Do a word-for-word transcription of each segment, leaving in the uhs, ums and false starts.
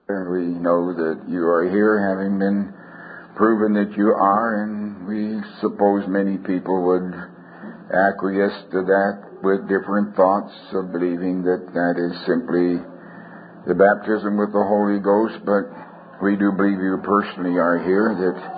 We know that you are here, having been proven that you are, and we suppose many people would acquiesce to that with different thoughts of believing that that is simply the baptism with the Holy Ghost. But we do believe you personally are here,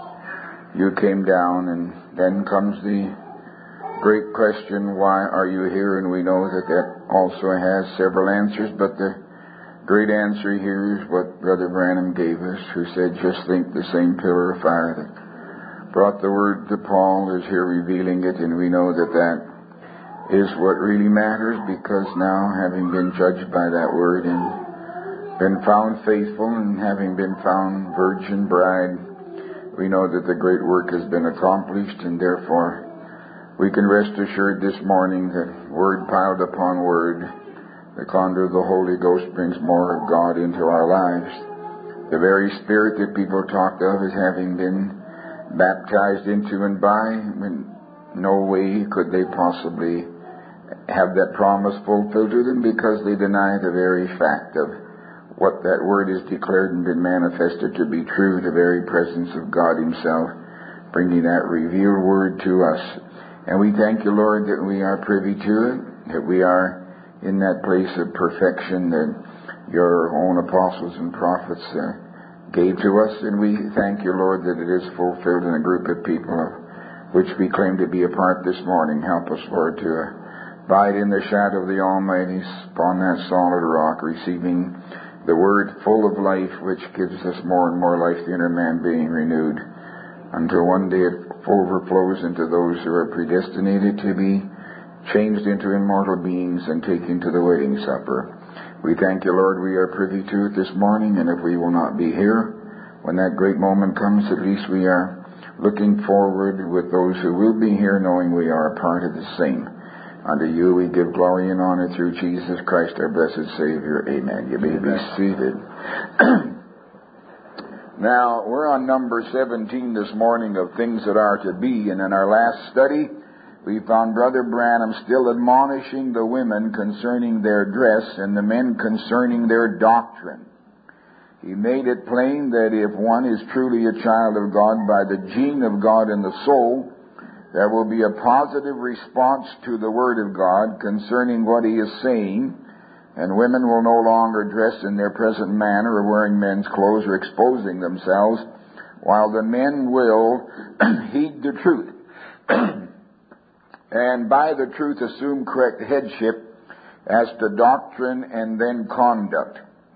that you came down, and then comes the great question, why are you here? And we know that that also has several answers, but the great answer here is what Brother Branham gave us, who said, just think the same pillar of fire that brought the word to Paul is here revealing it, and we know that that is what really matters, because now, having been judged by that word and been found faithful, and having been found virgin bride, we know that the great work has been accomplished, and therefore we can rest assured this morning that word piled upon word, the conduit of the Holy Ghost brings more of God into our lives. The very Spirit that people talked of as having been baptized into and by, in no way could they possibly have that promise fulfilled to them, because they deny the very fact of what that word is declared and been manifested to be true, the very presence of God Himself, bringing that revealed word to us. And we thank you, Lord, that we are privy to it, that we are in that place of perfection that your own apostles and prophets uh, gave to us. And we thank you, Lord, that it is fulfilled in a group of people of which we claim to be a part this morning. Help us, Lord, to abide in the shadow of the Almighty upon that solid rock, receiving the word full of life, which gives us more and more life, the inner man being renewed, until one day it overflows into those who are predestinated to be changed into immortal beings and taken to the wedding supper. We thank you, Lord, we are privy to it this morning, and if we will not be here when that great moment comes, at least we are looking forward with those who will be here, knowing we are a part of the same. Unto you we give glory and honor through Jesus Christ, our blessed Savior. Amen. You may be seated. Now, we're on number seventeen this morning of things that are to be, and in our last study, we found Brother Branham still admonishing the women concerning their dress and the men concerning their doctrine. He made it plain that if one is truly a child of God by the gene of God in the soul, there will be a positive response to the Word of God concerning what He is saying, and women will no longer dress in their present manner of wearing men's clothes or exposing themselves, while the men will heed the truth. And by the truth assume correct headship as to doctrine and then conduct.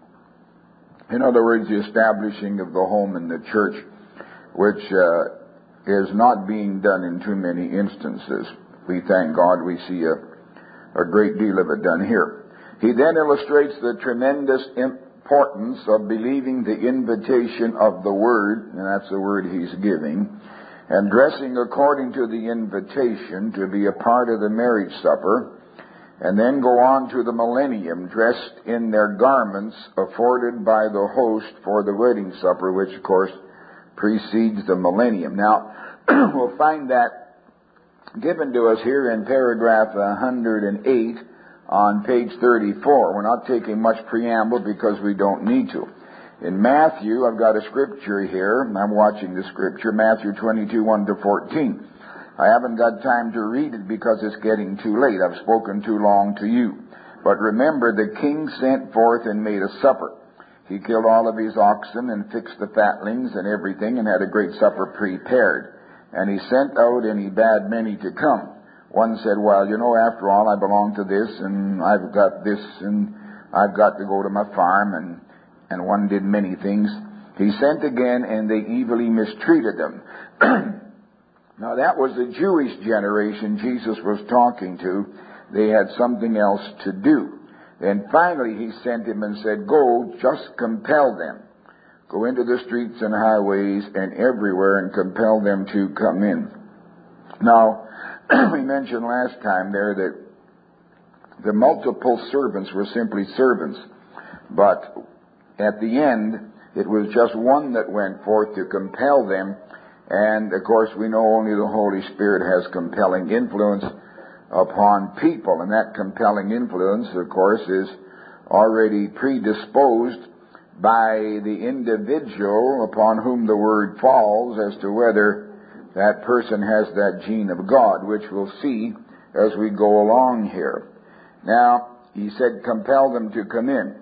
In other words, the establishing of the home and the church, which uh, is not being done in too many instances. We thank God we see a, a great deal of it done here. He then illustrates the tremendous importance of believing the invitation of the Word, and that's the word he's giving, and dressing according to the invitation to be a part of the marriage supper, and then go on to the millennium, dressed in their garments afforded by the host for the wedding supper, which, of course, precedes the millennium. Now, we'll find that given to us here in paragraph one hundred eight on page thirty-four. We're not taking much preamble because we don't need to. In Matthew, I've got a scripture here. I'm watching the scripture, Matthew twenty-two, one to fourteen. I haven't got time to read it because it's getting too late. I've spoken too long to you. But remember, the king sent forth and made a supper. He killed all of his oxen and fixed the fatlings and everything and had a great supper prepared. And he sent out and he bade many to come. One said, well, you know, after all, I belong to this and I've got this and I've got to go to my farm, and and one did many things. He sent again, and they evilly mistreated them. Now, that was the Jewish generation Jesus was talking to. They had something else to do. Then finally he sent him and said, go, just compel them. Go into the streets and highways and everywhere and compel them to come in. Now, we mentioned last time there that the multiple servants were simply servants. But at the end, it was just one that went forth to compel them. And, of course, we know only the Holy Spirit has compelling influence upon people. And that compelling influence, of course, is already predisposed by the individual upon whom the word falls as to whether that person has that gene of God, which we'll see as we go along here. Now, he said, compel them to come in.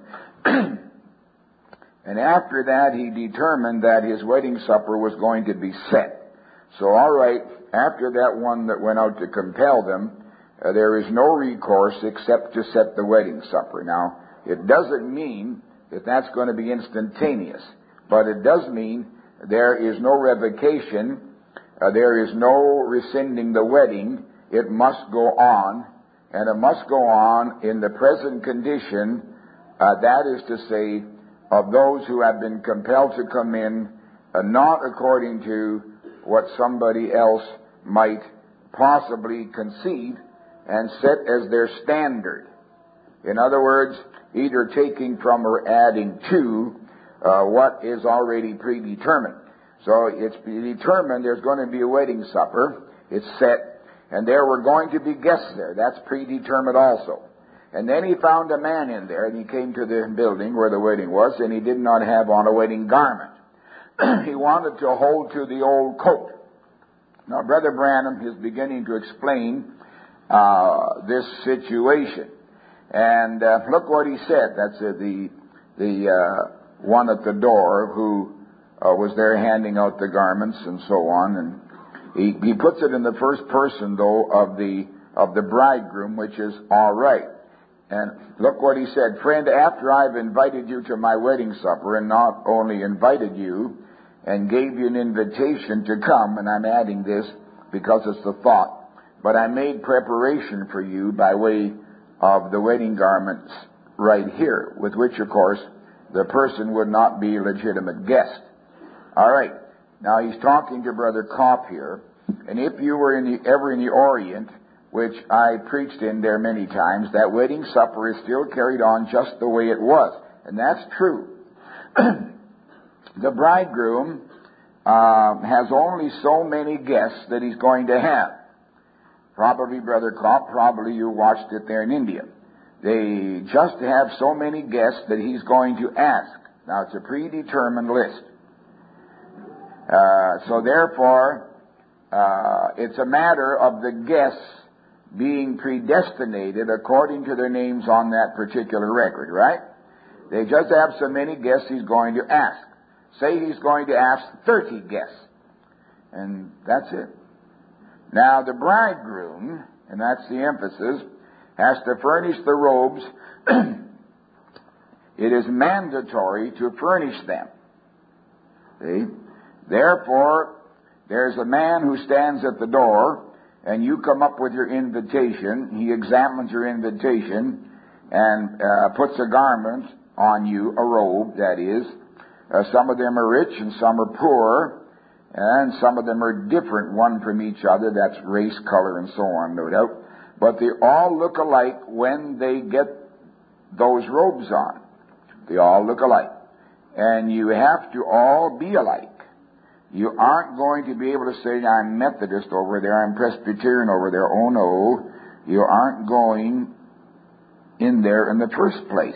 And after that, he determined that his wedding supper was going to be set. So, all right, after that one that went out to compel them, uh, there is no recourse except to set the wedding supper. Now, it doesn't mean that that's going to be instantaneous, but it does mean there is no revocation, uh, there is no rescinding the wedding. It must go on, and it must go on in the present condition, uh, that is to say, of those who have been compelled to come in, uh, not according to what somebody else might possibly conceive and set as their standard. In other words, either taking from or adding to uh, what is already predetermined. So it's determined there's going to be a wedding supper. It's set, and there were going to be guests there. That's predetermined also. And then he found a man in there, and he came to the building where the wedding was, and he did not have on a wedding garment. He wanted to hold to the old coat. Now, Brother Branham is beginning to explain uh, this situation. And uh, look what he said. That's uh, the the uh, one at the door who uh, was there handing out the garments and so on. And he, he puts it in the first person, though, of the of the bridegroom, which is all right. And look what he said. Friend, after I've invited you to my wedding supper, and not only invited you and gave you an invitation to come, and I'm adding this because it's the thought, but I made preparation for you by way of the wedding garments right here, with which, of course, the person would not be a legitimate guest. All right. Now, he's talking to Brother Kopp here, and if you were in the, ever in the Orient, which I preached in there many times, that wedding supper is still carried on just the way it was. And that's true. The bridegroom uh, has only so many guests that he's going to have. Probably, Brother Kopp, probably you watched it there in India. They just have so many guests that he's going to ask. Now, it's a predetermined list. Uh, so, therefore, uh, it's a matter of the guests being predestinated according to their names on that particular record, right? They just have so many guests he's going to ask. Say he's going to ask thirty guests. And that's it. Now, the bridegroom, and that's the emphasis, has to furnish the robes. It is mandatory to furnish them. See? Therefore, there's a man who stands at the door, and you come up with your invitation. He examines your invitation and uh, puts a garment on you, a robe, that is. Uh, some of them are rich and some are poor, and some of them are different, one from each other. That's race, color, and so on, no doubt. But they all look alike when they get those robes on. They all look alike. And you have to all be alike. You aren't going to be able to say, I'm Methodist over there, I'm Presbyterian over there. Oh, no. You aren't going in there in the first place.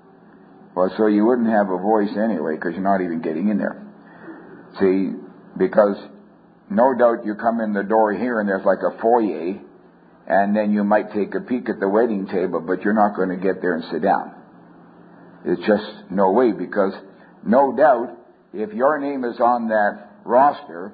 Well, so you wouldn't have a voice anyway, because you're not even getting in there. See, because no doubt you come in the door here and there's like a foyer, and then you might take a peek at the wedding table, but you're not going to get there and sit down. It's just no way, because no doubt if your name is on that roster,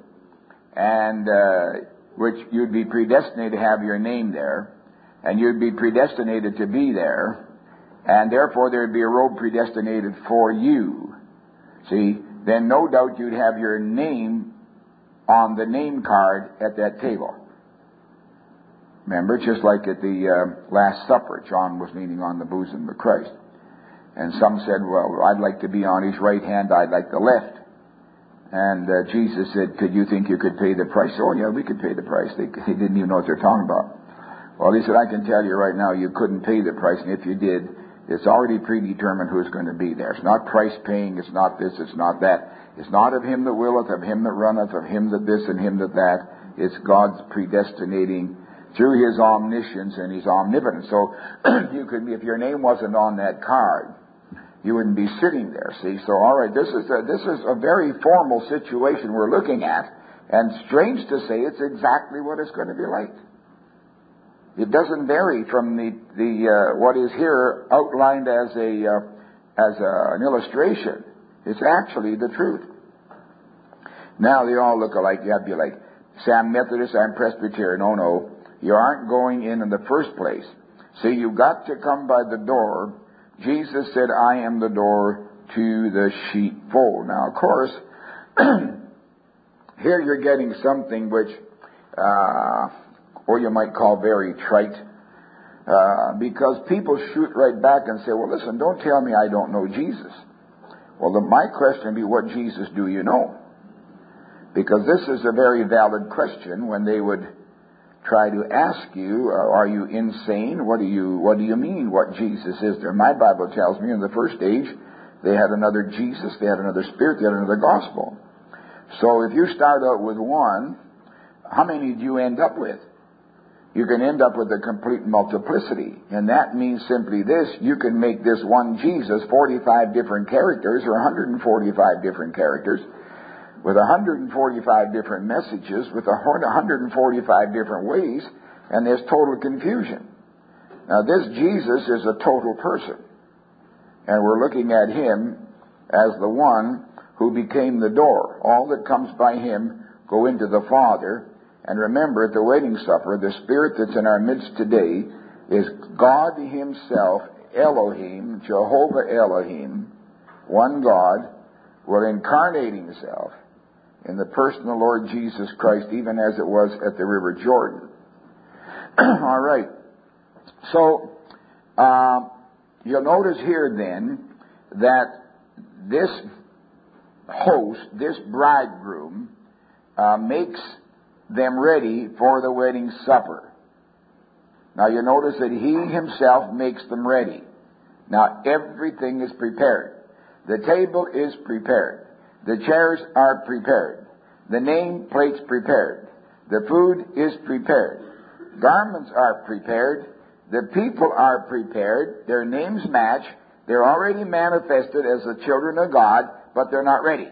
and uh, which you'd be predestinated to have your name there, and you'd be predestinated to be there, and therefore there'd be a robe predestinated for you. See, then no doubt you'd have your name on the name card at that table. Remember, just like at the uh, Last Supper, John was leaning on the bosom of Christ. And some said, well, I'd like to be on his right hand, I'd like the left. And uh, Jesus said, could you think you could pay the price? Oh, yeah, we could pay the price. They, they didn't even know what they're talking about. Well, he said, I can tell you right now, you couldn't pay the price. And if you did, it's already predetermined who's going to be there. It's not price paying. It's not this. It's not that. It's not of him that willeth, of him that runneth, of him that this and him that that. It's God's predestinating through his omniscience and his omnipotence. So you could, if your name wasn't on that card, you wouldn't be sitting there, see? So, all right, this is a, this is a very formal situation we're looking at, and strange to say, it's exactly what it's going to be like. It doesn't vary from the, the uh, what is here outlined as a uh, as a, an illustration. It's actually the truth. Now they all look alike. You'd be like, say I'm Methodist, I'm Presbyterian. No, no. You aren't going in in the first place. See, you've got to come by the door. Jesus said, I am the door to the sheepfold. Now, of course, here you're getting something which, uh, or you might call very trite, uh, because people shoot right back and say, well, listen, don't tell me I don't know Jesus. Well, the, my question would be, what Jesus do you know? Because this is a very valid question when they would try to ask you, uh, are you insane? What do you what do you mean, what Jesus is there? My Bible tells me in the first age, they had another Jesus, they had another Spirit, they had another gospel. So if you start out with one, how many do you end up with? You can end up with a complete multiplicity. And that means simply this, you can make this one Jesus forty-five different characters or one hundred forty-five different characters, with one hundred forty-five different messages, with one hundred forty-five different ways, and there's total confusion. Now this Jesus is a total person, and we're looking at Him as the one who became the door. All that comes by Him go into the Father, and remember, at the wedding supper, the Spirit that's in our midst today is God Himself, Elohim, Jehovah Elohim, one God, will incarnate Himself in the person of the Lord Jesus Christ, even as it was at the River Jordan. All right. So, uh, you'll notice here then that this host, this bridegroom, uh, makes them ready for the wedding supper. Now you notice that He Himself makes them ready. Now everything is prepared. The table is prepared. The chairs are prepared. The name plates prepared. The food is prepared. Garments are prepared. The people are prepared. Their names match. They're already manifested as the children of God, but they're not ready.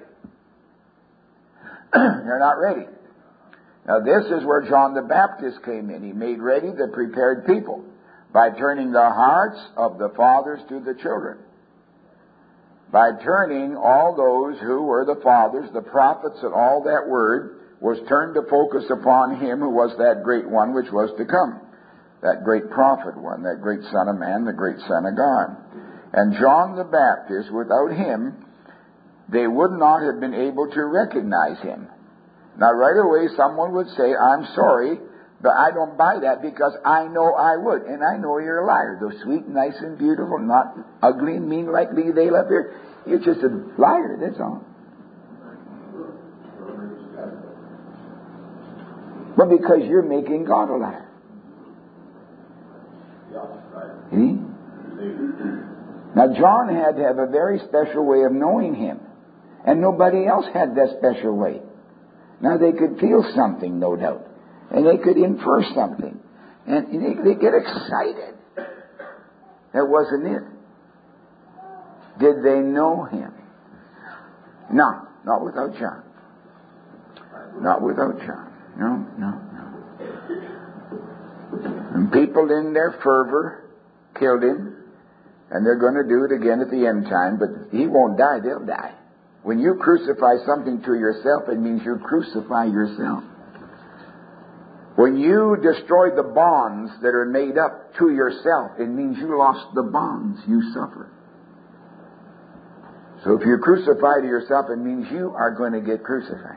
They're not ready. Now this is where John the Baptist came in. He made ready the prepared people by turning the hearts of the fathers to the children. By turning all those who were the fathers, the prophets, and all that word was turned to focus upon Him who was that great one which was to come. That great prophet one, that great Son of Man, the great Son of God. And John the Baptist, without him, they would not have been able to recognize him. Now right away someone would say, I'm sorry, but I don't buy that because I know I would. And I know you're a liar. Though sweet, nice, and beautiful, not ugly and mean like Lee Dale up here. You're just a liar, that's all. But because you're making God a liar. See? Now John had to have a very special way of knowing Him. And nobody else had that special way. Now they could feel something, no doubt. And they could infer something. And they, they get excited. That wasn't it. Did they know Him? No, not without John. Not without John. No, no, no. And people in their fervor killed Him. And they're going to do it again at the end time. But He won't die, they'll die. When you crucify something to yourself, it means you crucify yourself. When you destroy the bonds that are made up to yourself, it means you lost the bonds you suffer. So if you crucify to yourself, it means you are going to get crucified.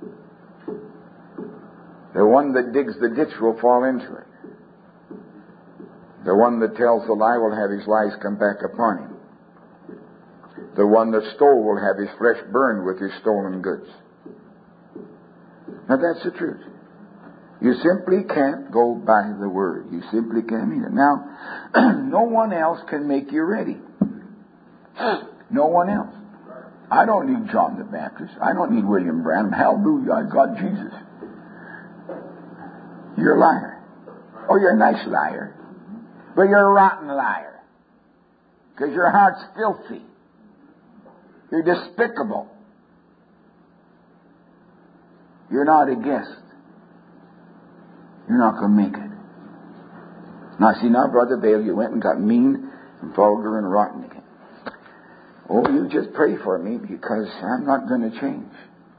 The one that digs the ditch will fall into it. The one that tells the lie will have his lies come back upon him. The one that stole will have his flesh burned with his stolen goods. Now that's the truth. You simply can't go by the Word. You simply can't mean it. Now, no one else can make you ready. No one else. I don't need John the Baptist. I don't need William Branham. Hallelujah, I got Jesus. You're a liar. Oh, you're a nice liar. But you're a rotten liar. Because your heart's filthy. You're despicable. You're not a guest. You're not going to make it. Now, see, now, Brother Vail, you went and got mean and vulgar and rotten again. Oh, you just pray for me because I'm not going to change.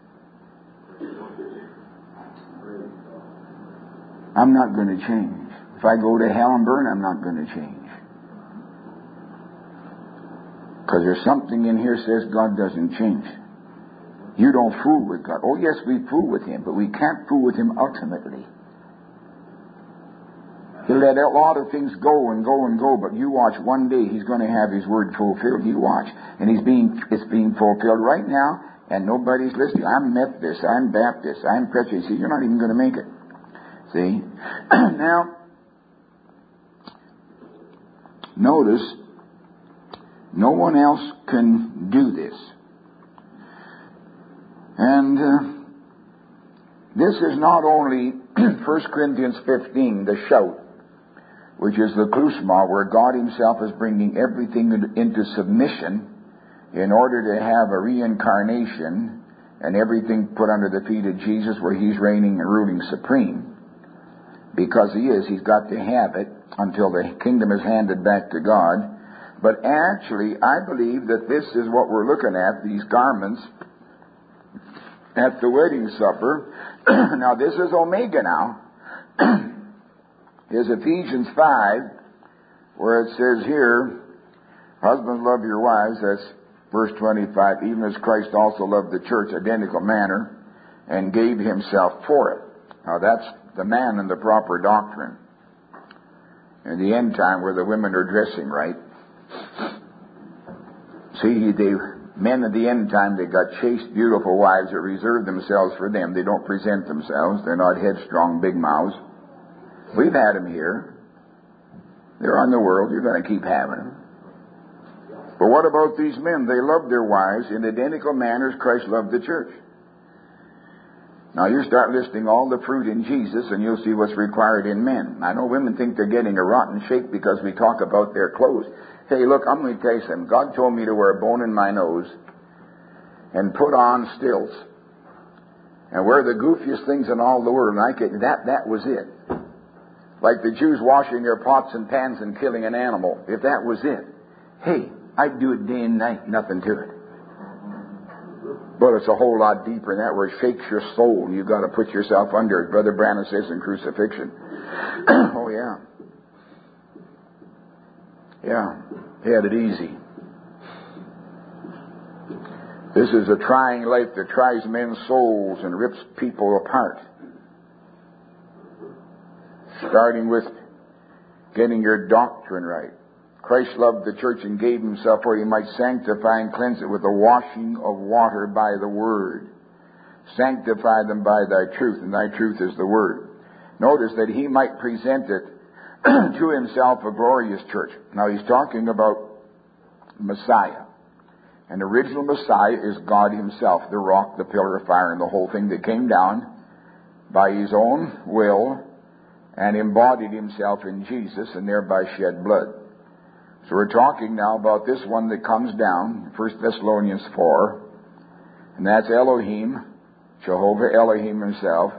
I'm not going to change. If I go to hell and burn, I'm not going to change. Because there's something in here that says God doesn't change. You don't fool with God. Oh, yes, we fool with Him, but we can't fool with Him ultimately. He'll let a lot of things go and go and go, but you watch, one day He's going to have His word fulfilled. You watch. And He's being, it's being fulfilled right now, and nobody's listening. I'm Methodist, I'm Baptist, I'm Presbyterian. See, you're not even going to make it. See? Now, notice, no one else can do this. And uh, this is not only First Corinthians fifteen, the shout, which is the klusma, where God Himself is bringing everything into submission in order to have a reincarnation and everything put under the feet of Jesus, where He's reigning and ruling supreme. Because He is, He's got to have it until the kingdom is handed back to God. But actually, I believe that this is what we're looking at, these garments at the wedding supper. Now, this is Omega now. Is Ephesians five, where it says here, husbands, love your wives. That's verse twenty-five. Even as Christ also loved the church, identical manner, and gave Himself for it. Now, that's the man in the proper doctrine. In the end time, where the women are dressing right. See, they, men at the end time, they got chaste, beautiful wives that reserve themselves for them. They don't present themselves. They're not headstrong, big mouths. We've had them here. They're on the world. You're going to keep having them. But what about these men? They love their wives in identical manners Christ loved the church. Now you start listing all the fruit in Jesus and you'll see what's required in men. I know women think they're getting a rotten shake because we talk about their clothes. Hey, look, I'm going to tell you something. God told me to wear a bone in my nose and put on stilts and wear the goofiest things in all the world. And I could, that, that was it. Like the Jews washing their pots and pans and killing an animal. If that was it, hey, I'd do it day and night, nothing to it. But it's a whole lot deeper than that, where it shakes your soul. You've got to put yourself under it. Brother Branham says in Crucifixion. Oh, yeah. Yeah. He had it easy. This is a trying life that tries men's souls and rips people apart. Starting with getting your doctrine right. Christ loved the church and gave Himself for He might sanctify and cleanse it with the washing of water by the Word. Sanctify them by Thy truth, and Thy truth is the Word. Notice that He might present it to Himself a glorious church. Now He's talking about Messiah. And the original Messiah is God Himself, the rock, the pillar of fire, and the whole thing that came down by His own will and embodied Himself in Jesus and thereby shed blood. So we're talking now about this one that comes down, First Thessalonians four, and that's Elohim, Jehovah Elohim Himself.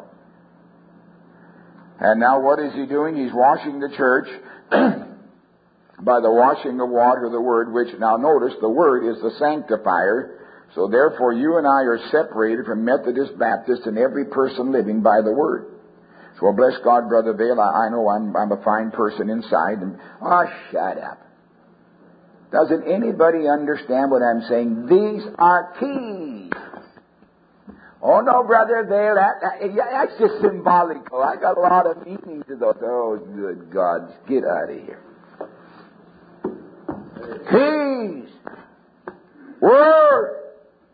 And now what is He doing? He's washing the church by the washing of water, the Word, which, now notice, the Word is the sanctifier. So therefore you and I are separated from Methodist, Baptist, and every person living by the Word. So well, bless God, Brother Vail, I, I know I'm, I'm a fine person inside. And oh, shut up. Doesn't anybody understand what I'm saying? These are keys. Oh, no, Brother Vail, that, that, yeah, that's just symbolical. I got a lot of meaning to those. Oh, good God, get out of here. Keys. Word.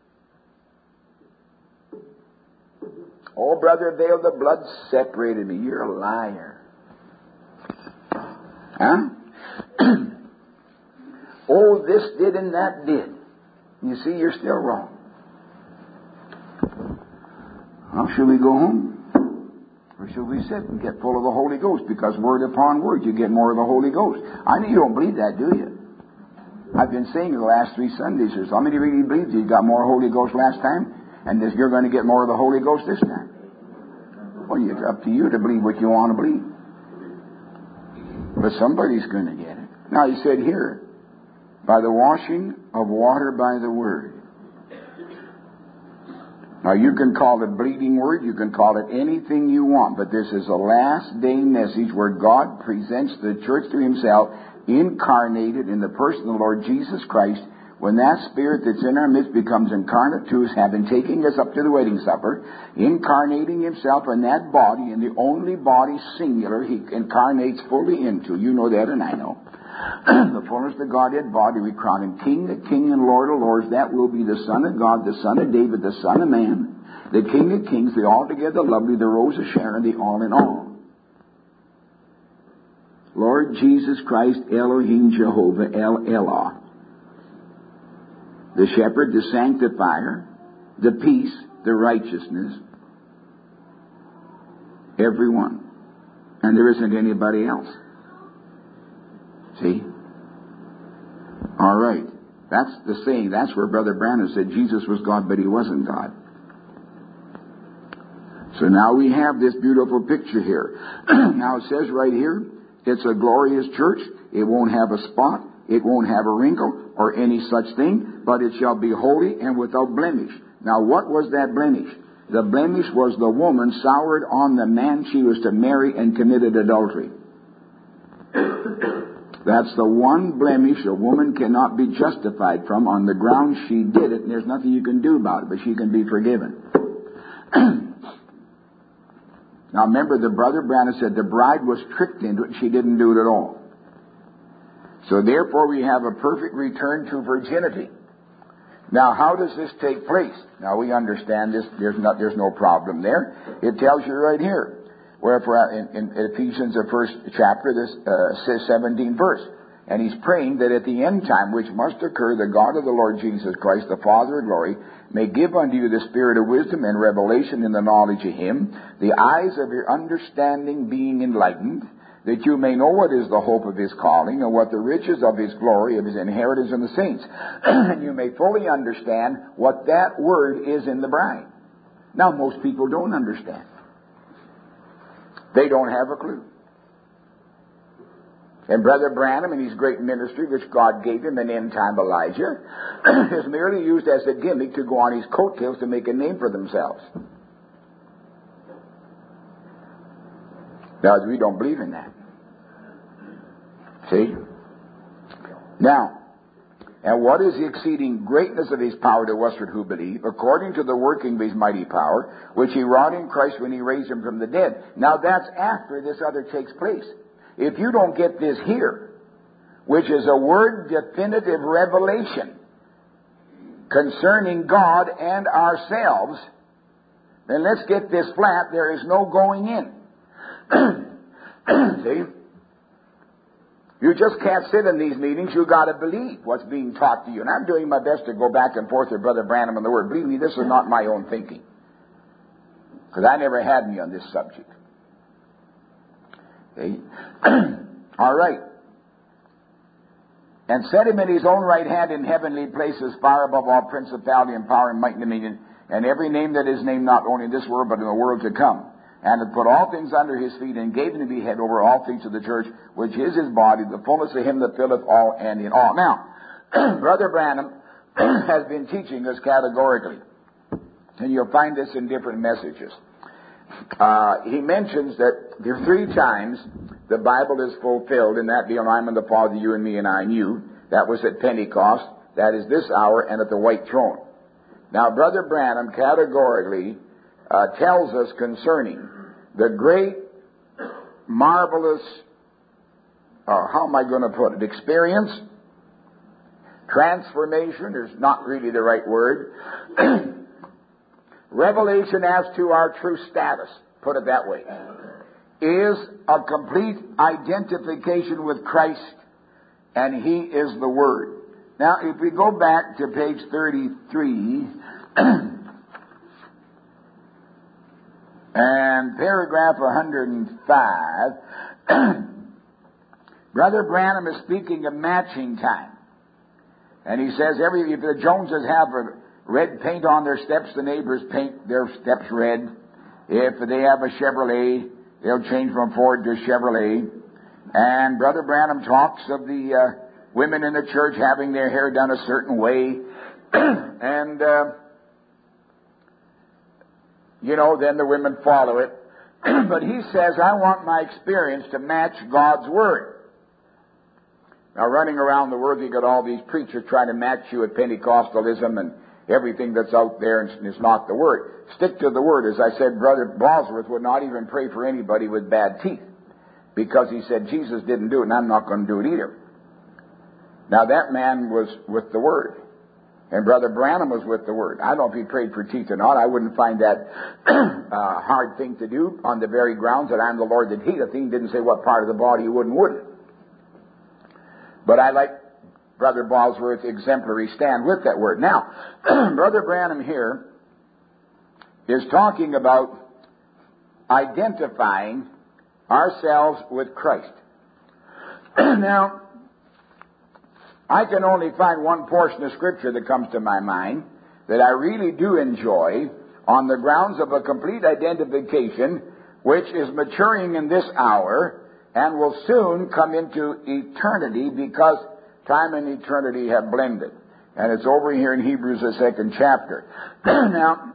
Oh, Brother Vail, the blood separated me. You're a liar. Huh? Oh, this did and that did. You see, you're still wrong. Well, should we go home? Or should we sit and get full of the Holy Ghost? Because word upon word, you get more of the Holy Ghost. I know you don't believe that, do you? I've been saying the last three Sundays, there's how many really believed you got more Holy Ghost last time, and this, you're going to get more of the Holy Ghost this time. Well, it's up to you to believe what you want to believe. But somebody's going to get it. Now, he said here, by the washing of water by the Word. Now, you can call it bleeding word, you can call it anything you want, but this is a last day message where God presents the church to Himself, incarnated in the person of the Lord Jesus Christ. When that Spirit that's in our midst becomes incarnate to us, having taken us up to the wedding supper, incarnating Himself in that body, in the only body singular He incarnates fully into. You know that and I know. The fullness of the Godhead body, we crown Him King of Kings and Lord of Lords. That will be the Son of God, the Son of David, the Son of Man, the King of Kings, the altogether lovely, the Rose of Sharon, the all in all. Lord Jesus Christ, Elohim Jehovah, El Elah. The shepherd, the sanctifier, the peace, the righteousness. Everyone. And there isn't anybody else. See? All right. That's the saying. That's where Brother Branham said Jesus was God, but He wasn't God. So now we have this beautiful picture here. Now it says right here, it's a glorious church. It won't have a spot. It won't have a wrinkle or any such thing, but it shall be holy and without blemish. Now what was that blemish? The blemish was the woman soured on the man she was to marry and committed adultery. That's the one blemish a woman cannot be justified from on the ground she did it, and there's nothing you can do about it, but she can be forgiven. Now remember, the Brother Branham said the bride was tricked into it, she didn't do it at all. So therefore we have a perfect return to virginity. Now how does this take place? Now we understand this, there's, not, there's no problem there. It tells you right here. Wherefore, in, in Ephesians, the first chapter, this uh, seventeenth verse. And he's praying that at the end time, which must occur, the God of the Lord Jesus Christ, the Father of glory, may give unto you the spirit of wisdom and revelation in the knowledge of Him, the eyes of your understanding being enlightened, that you may know what is the hope of His calling, and what the riches of His glory, of His inheritance in the saints. And you may fully understand what that word is in the bride. Now, most people don't understand. They don't have a clue. And Brother Branham, in his great ministry, which God gave him in end-time Elijah, is merely used as a gimmick to go on his coattails to make a name for themselves. Now, we don't believe in that. See? Now, and what is the exceeding greatness of His power to usward who believe, according to the working of His mighty power, which He wrought in Christ when He raised Him from the dead. Now that's after this other takes place. If you don't get this here, which is a word definitive revelation concerning God and ourselves, then let's get this flat. There is no going in. See? You just can't sit in these meetings. You've got to believe what's being taught to you. And I'm doing my best to go back and forth with Brother Branham on the Word. Believe me, this is not my own thinking. Because I never had any on this subject. See? All right. And set Him in His own right hand in heavenly places, far above all principality and power and might and dominion, and every name that is named not only in this world, but in the world to come. And hath put all things under His feet, and gave Him to be head over all things to the church, which is His body, the fullness of Him that filleth all and in all. Now, Brother Branham has been teaching us categorically, and you'll find this in different messages. Uh, he mentions that there are three times the Bible is fulfilled, and that being, I'm and the Father, you and me, and I and you. That was at Pentecost. That is this hour, and at the white throne. Now, Brother Branham categorically Uh, tells us concerning the great, marvelous, uh, how am I going to put it, experience, transformation is not really the right word, revelation as to our true status, put it that way, is a complete identification with Christ, and He is the Word. Now, if we go back to page thirty-three, and paragraph one hundred five, Brother Branham is speaking of matching time. And he says, every if the Joneses have a red paint on their steps, the neighbors paint their steps red. If they have a Chevrolet, they'll change from Ford to Chevrolet. And Brother Branham talks of the uh, women in the church having their hair done a certain way. and, uh, you know, then the women follow it. But he says, I want my experience to match God's Word. Now, running around the world, you got all these preachers trying to match you with Pentecostalism and everything that's out there, and it's not the Word. Stick to the Word. As I said, Brother Bosworth would not even pray for anybody with bad teeth, because he said, Jesus didn't do it, and I'm not going to do it either. Now, that man was with the Word, and Brother Branham was with the Word. I don't know if he prayed for teeth or not. I wouldn't find that a hard thing to do on the very grounds that I'm the Lord that healeth thee. He didn't say what part of the body you would and wouldn't. But I like Brother Bosworth's exemplary stand with that Word. Now, Brother Branham here is talking about identifying ourselves with Christ. Now, I can only find one portion of Scripture that comes to my mind that I really do enjoy on the grounds of a complete identification, which is maturing in this hour and will soon come into eternity, because time and eternity have blended. And it's over here in Hebrews, the second chapter. Now,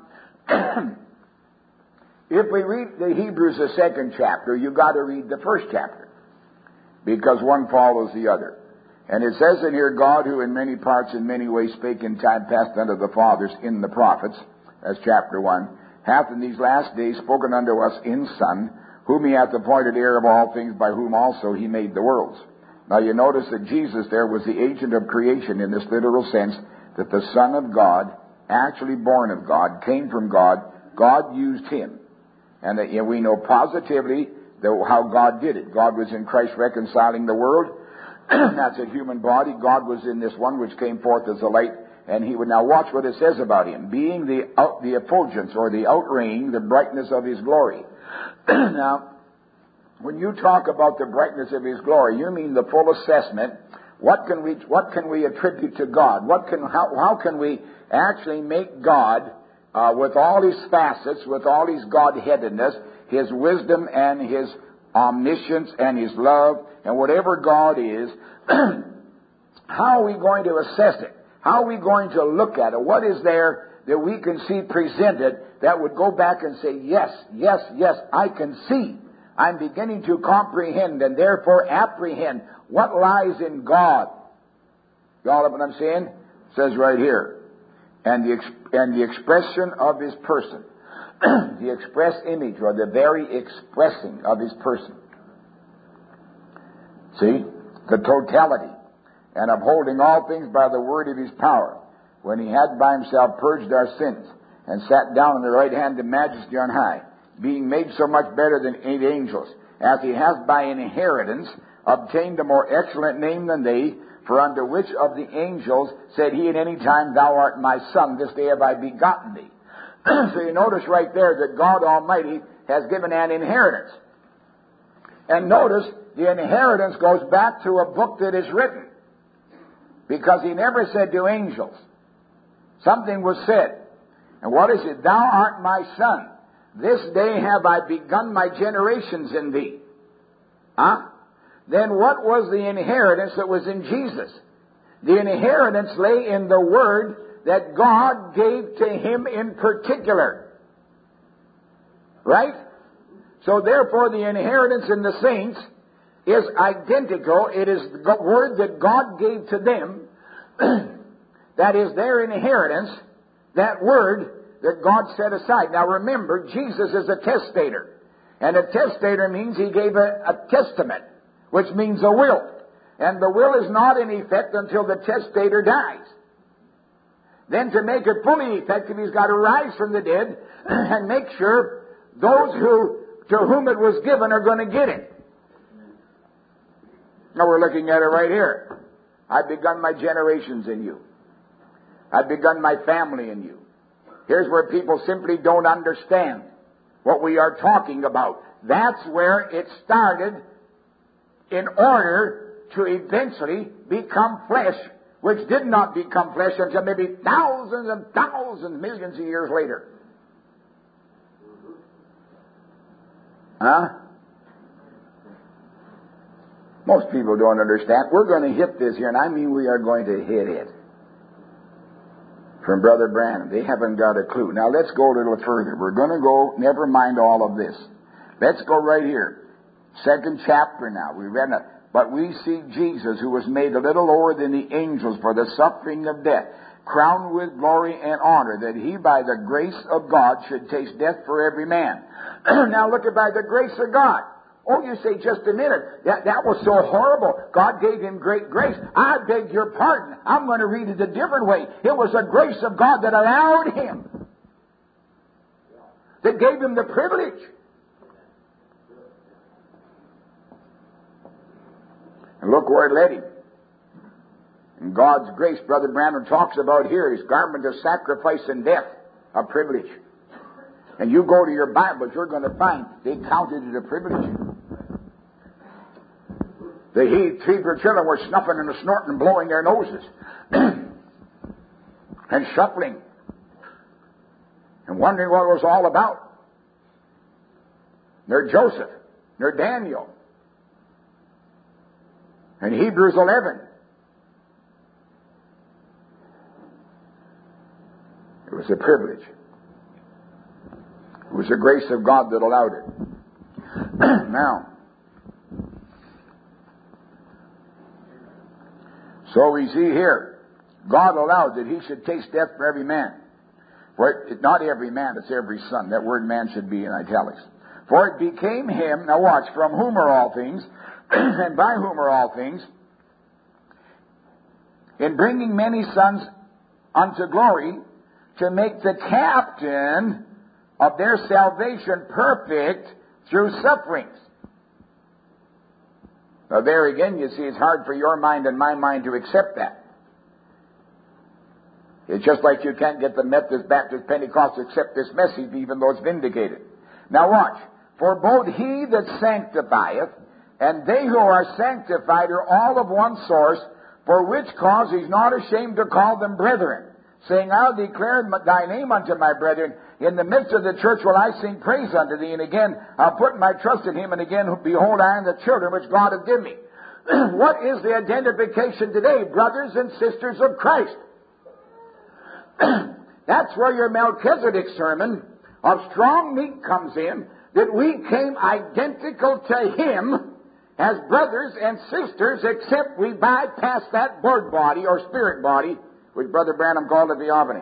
if we read the Hebrews, the second chapter, you've got to read the first chapter, because one follows the other. And it says in here, God, who in many parts in many ways spake in time past unto the fathers in the prophets, as chapter one, hath in these last days spoken unto us in Son, whom he hath appointed heir of all things, by whom also he made the worlds. Now you notice that Jesus there was the agent of creation in this literal sense, that the Son of God, actually born of God, came from God. God used him. And that, you know, we know positively the, how God did it. God was in Christ reconciling the world. That's a human body. God was in this one which came forth as a light. And he would now watch what it says about him. Being the out, the effulgence, or the outraying, the brightness of his glory. Now, when you talk about the brightness of his glory, you mean the full assessment. What can we, what can we attribute to God? What can, how, how can we actually make God, uh, with all his facets, with all his Godheadedness, his wisdom and his omniscience and his love, and whatever God is, how are we going to assess it? How are we going to look at it? What is there that we can see presented that would go back and say, yes, yes, yes, I can see. I'm beginning to comprehend and therefore apprehend what lies in God. Y'all know what I'm saying? It says right here. And the, and the expression of his person. The express image, or the very expressing of his person. See? The totality. And upholding all things by the word of his power, when he had by himself purged our sins, and sat down on the right hand of majesty on high, being made so much better than eight angels, as he hath by inheritance obtained a more excellent name than they, for unto which of the angels said he at any time, Thou art my son, this day have I begotten thee. So you notice right there that God Almighty has given an inheritance. And notice the inheritance goes back to a book that is written. Because he never said to angels. Something was said. And what is it? Thou art my son. This day have I begun my generations in thee. Huh? Then what was the inheritance that was in Jesus? The inheritance lay in the word that God gave to him in particular. Right? So therefore the inheritance in the saints is identical. It is the word that God gave to them. That is their inheritance. That word that God set aside. Now remember, Jesus is a testator. And a testator means he gave a, a testament, which means a will. And the will is not in effect until the testator dies. Then to make it fully effective, he's got to rise from the dead and make sure those who to whom it was given are going to get it. Now we're looking at it right here. I've begun my generations in you. I've begun my family in you. Here's where people simply don't understand what we are talking about. That's where it started in order to eventually become flesh which did not become flesh until maybe thousands and thousands, millions of years later. Huh? Most people don't understand. We're going to hit this here, and I mean we are going to hit it. From Brother Branham. They haven't got a clue. Now let's go a little further. We're going to go, never mind all of this. Let's go right here. Second chapter now. We read it. But we see Jesus, who was made a little lower than the angels for the suffering of death, crowned with glory and honor, that he by the grace of God should taste death for every man. Now look at by the grace of God. Oh, you say, just a minute. That, that was so horrible. God gave him great grace. I beg your pardon. I'm going to read it a different way. It was the grace of God that allowed him. That gave him the privilege. And look where it led him. In God's grace, Brother Branham talks about here, his garment of sacrifice and death, a privilege. And you go to your Bibles, you're going to find they counted it a privilege. The he, Hebrew children were snuffing and snorting and blowing their noses and shuffling and wondering what it was all about. They're Joseph, they're Daniel, and Hebrews eleven. It was a privilege. It was the grace of God that allowed it. Now, so we see here, God allowed that he should taste death for every man. For it, not every man, it's every son. That word man should be in italics. For it became him, now watch, from whom are all things, and by whom are all things, in bringing many sons unto glory, to make the captain of their salvation perfect through sufferings. Now there again, you see, it's hard for your mind and my mind to accept that. It's just like you can't get the Methodist, Baptist, Pentecost to accept this message, even though it's vindicated. Now watch. For both he that sanctifieth and they who are sanctified are all of one source, for which cause he's not ashamed to call them brethren, saying, I'll declare thy name unto my brethren. In the midst of the church will I sing praise unto thee. And again, I'll put my trust in him. And again, behold, I am the children which God hath given me. What is the identification today, brothers and sisters of Christ? That's where your Melchizedek sermon of strong meat comes in, that we came identical to him as brothers and sisters, except we bypassed that blood body or spirit body, which Brother Branham called a theophany.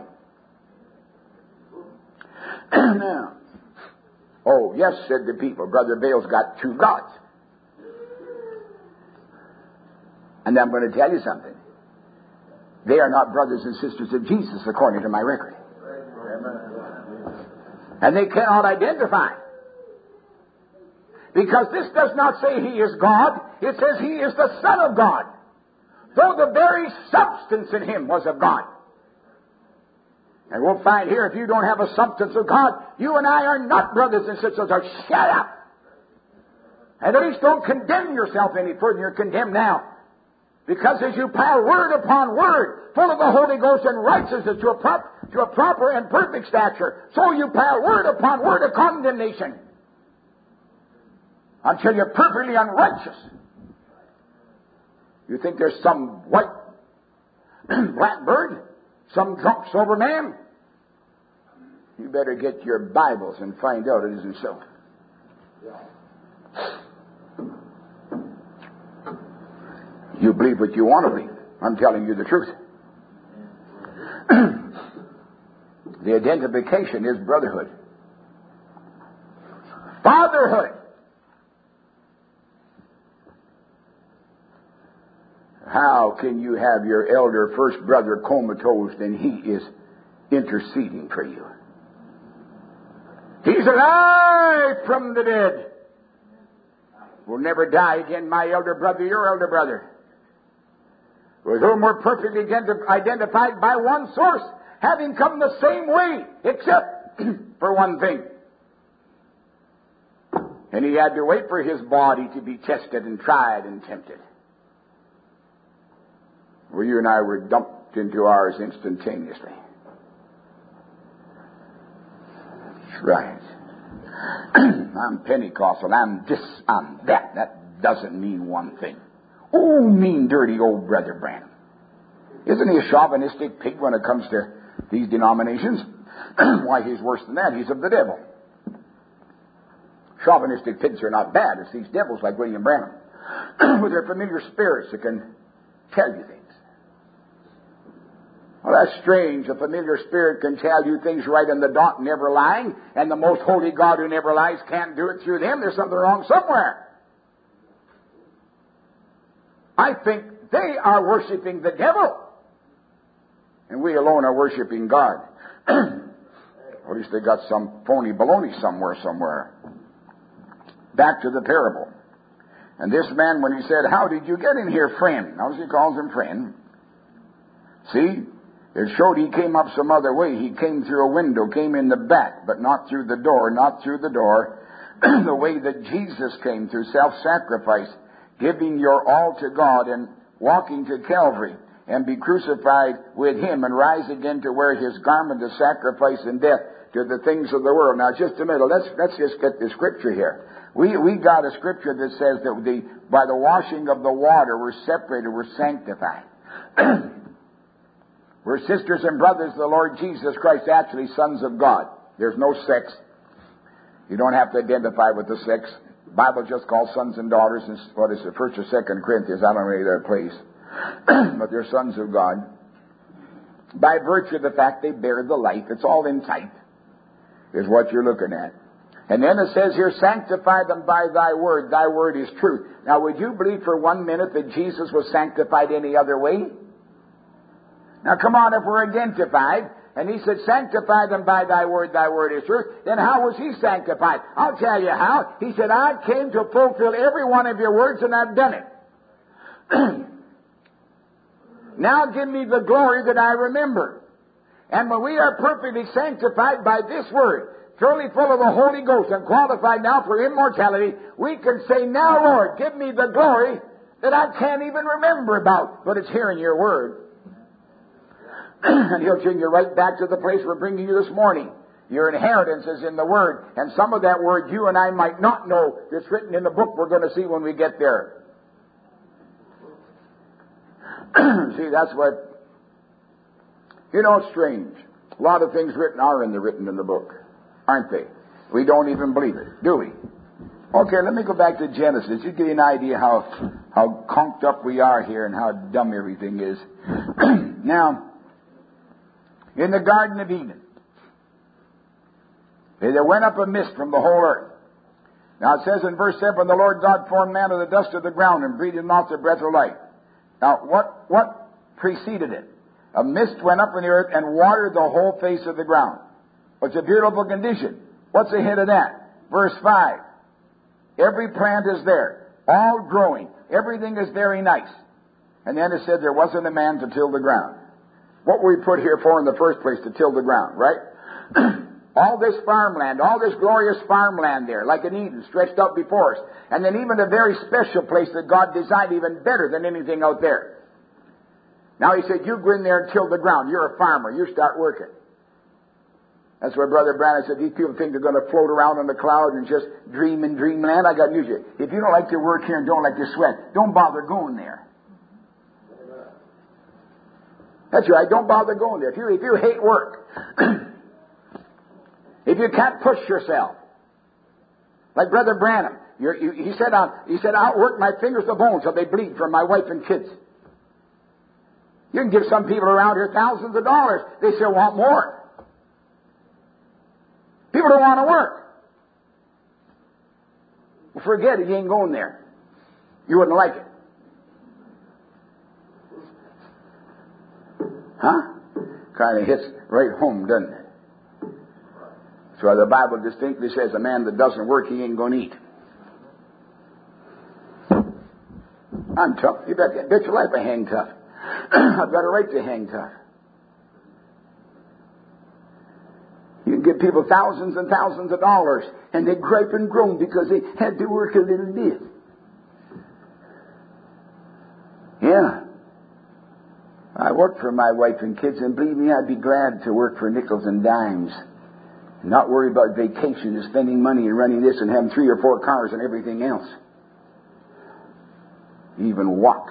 Now, oh, yes, said the people, Brother Bale's got two gods. And I'm going to tell you something. They are not brothers and sisters of Jesus, according to my record. And they cannot identify. Because this does not say he is God. It says he is the Son of God. Though the very substance in him was of God. And we'll find here, if you don't have a substance of God, you and I are not brothers and sisters. So shut up. And at least don't condemn yourself any further. You're condemned now. Because as you pile word upon word, full of the Holy Ghost and righteousness to a, prop, to a proper and perfect stature, so you pile word upon word of condemnation. Until you're perfectly unrighteous. You think there's some white blackbird? Some drunk sober man? You better get your Bibles and find out it isn't so. You believe what you want to believe. I'm telling you the truth. The identification is brotherhood. Fatherhood. How can you have your elder first brother comatose and he is interceding for you? He's alive from the dead. Will never die again, my elder brother, your elder brother. With whom we're perfectly identified by one source, having come the same way, except for one thing. And he had to wait for his body to be tested and tried and tempted. Well, you and I were dumped into ours instantaneously. That's right. I'm Pentecostal. I'm this, I'm that. That doesn't mean one thing. Oh, mean, dirty old Brother Branham. Isn't he a chauvinistic pig when it comes to these denominations? Why, he's worse than that. He's of the devil. Chauvinistic pigs are not bad. It's these devils like William Branham with their familiar spirits that can tell you things. Well, that's strange. A familiar spirit can tell you things right in the dot, never lying, and the most holy God who never lies can't do it through them. There's something wrong somewhere. I think they are worshiping the devil, and we alone are worshiping God. Or at least they got some phony baloney somewhere, somewhere. Back to the parable. And this man, when he said, "How did you get in here, friend?" Notice he calls him friend. See? It showed he came up some other way. He came through a window, came in the back, but not through the door, not through the door. The way that Jesus came, through self-sacrifice, giving your all to God and walking to Calvary and be crucified with Him and rise again to wear His garment of sacrifice and death to the things of the world. Now, just a minute. Let's, let's just get the scripture here. We, we got a scripture that says that the, by the washing of the water, we're separated, we're sanctified. We're sisters and brothers of the Lord Jesus Christ, actually sons of God. There's no sex. You don't have to identify with the sex. The Bible just calls sons and daughters, in, what is it, First or Second Corinthians, I don't know their place. But they're sons of God. By virtue of the fact they bear the life, it's all in type, is what you're looking at. And then it says here, sanctify them by thy word. Thy word is truth. Now, would you believe for one minute that Jesus was sanctified any other way? Now, come on, if we're identified, and he said, sanctify them by thy word, thy word is truth, then how was he sanctified? I'll tell you how. He said, I came to fulfill every one of your words, and I've done it. Now give me the glory that I remember. And when we are perfectly sanctified by this word, thoroughly full of the Holy Ghost and qualified now for immortality, we can say, now, Lord, give me the glory that I can't even remember about, but it's here in your word. And He'll bring you right back to the place we're bringing you this morning. Your inheritance is in the Word. And some of that Word you and I might not know that's written in the book we're going to see when we get there. See, that's what... You know, it's strange. A lot of things written are in the written in the book, aren't they? We don't even believe it, do we? Okay, let me go back to Genesis. You get an idea how, how conked up we are here and how dumb everything is. Now... in the Garden of Eden, there went up a mist from the whole earth. Now it says in verse seven, the Lord God formed man of the dust of the ground and breathed not the breath of life. Now what, what preceded it? A mist went up in the earth and watered the whole face of the ground. It's a beautiful condition. What's ahead of that? Verse five. Every plant is there, all growing. Everything is very nice. And then it said there wasn't a man to till the ground. What were we put here for in the first place? To till the ground, right? All this farmland, all this glorious farmland there, like in Eden, stretched out before us. And then even a very special place that God designed even better than anything out there. Now He said, you go in there and till the ground. You're a farmer. You start working. That's why Brother Branham said, these people think they're going to float around on the cloud and just dream in dreamland. I got news for you. If you don't like your work here and don't like your sweat, don't bother going there. That's right. Don't bother going there. If you, if you hate work, if you can't push yourself, like Brother Branham, you're, you, he said, I'll, he said, I'll work my fingers to bone till they bleed for my wife and kids. You can give some people around here thousands of dollars. They still want more. People don't want to work. Well, forget it. You ain't going there. You wouldn't like it. Huh? Kind of hits right home, doesn't it? So the Bible distinctly says a man that doesn't work, he ain't going to eat. I'm tough. You bet, bet your life I hang tough. I've got a right to hang tough. You can give people thousands and thousands of dollars, and they gripe and groan because they had to work a little bit. Yeah. work for my wife and kids, and believe me, I'd be glad to work for nickels and dimes. Not worry about vacation and spending money and running this and having three or four cars and everything else. Even walk.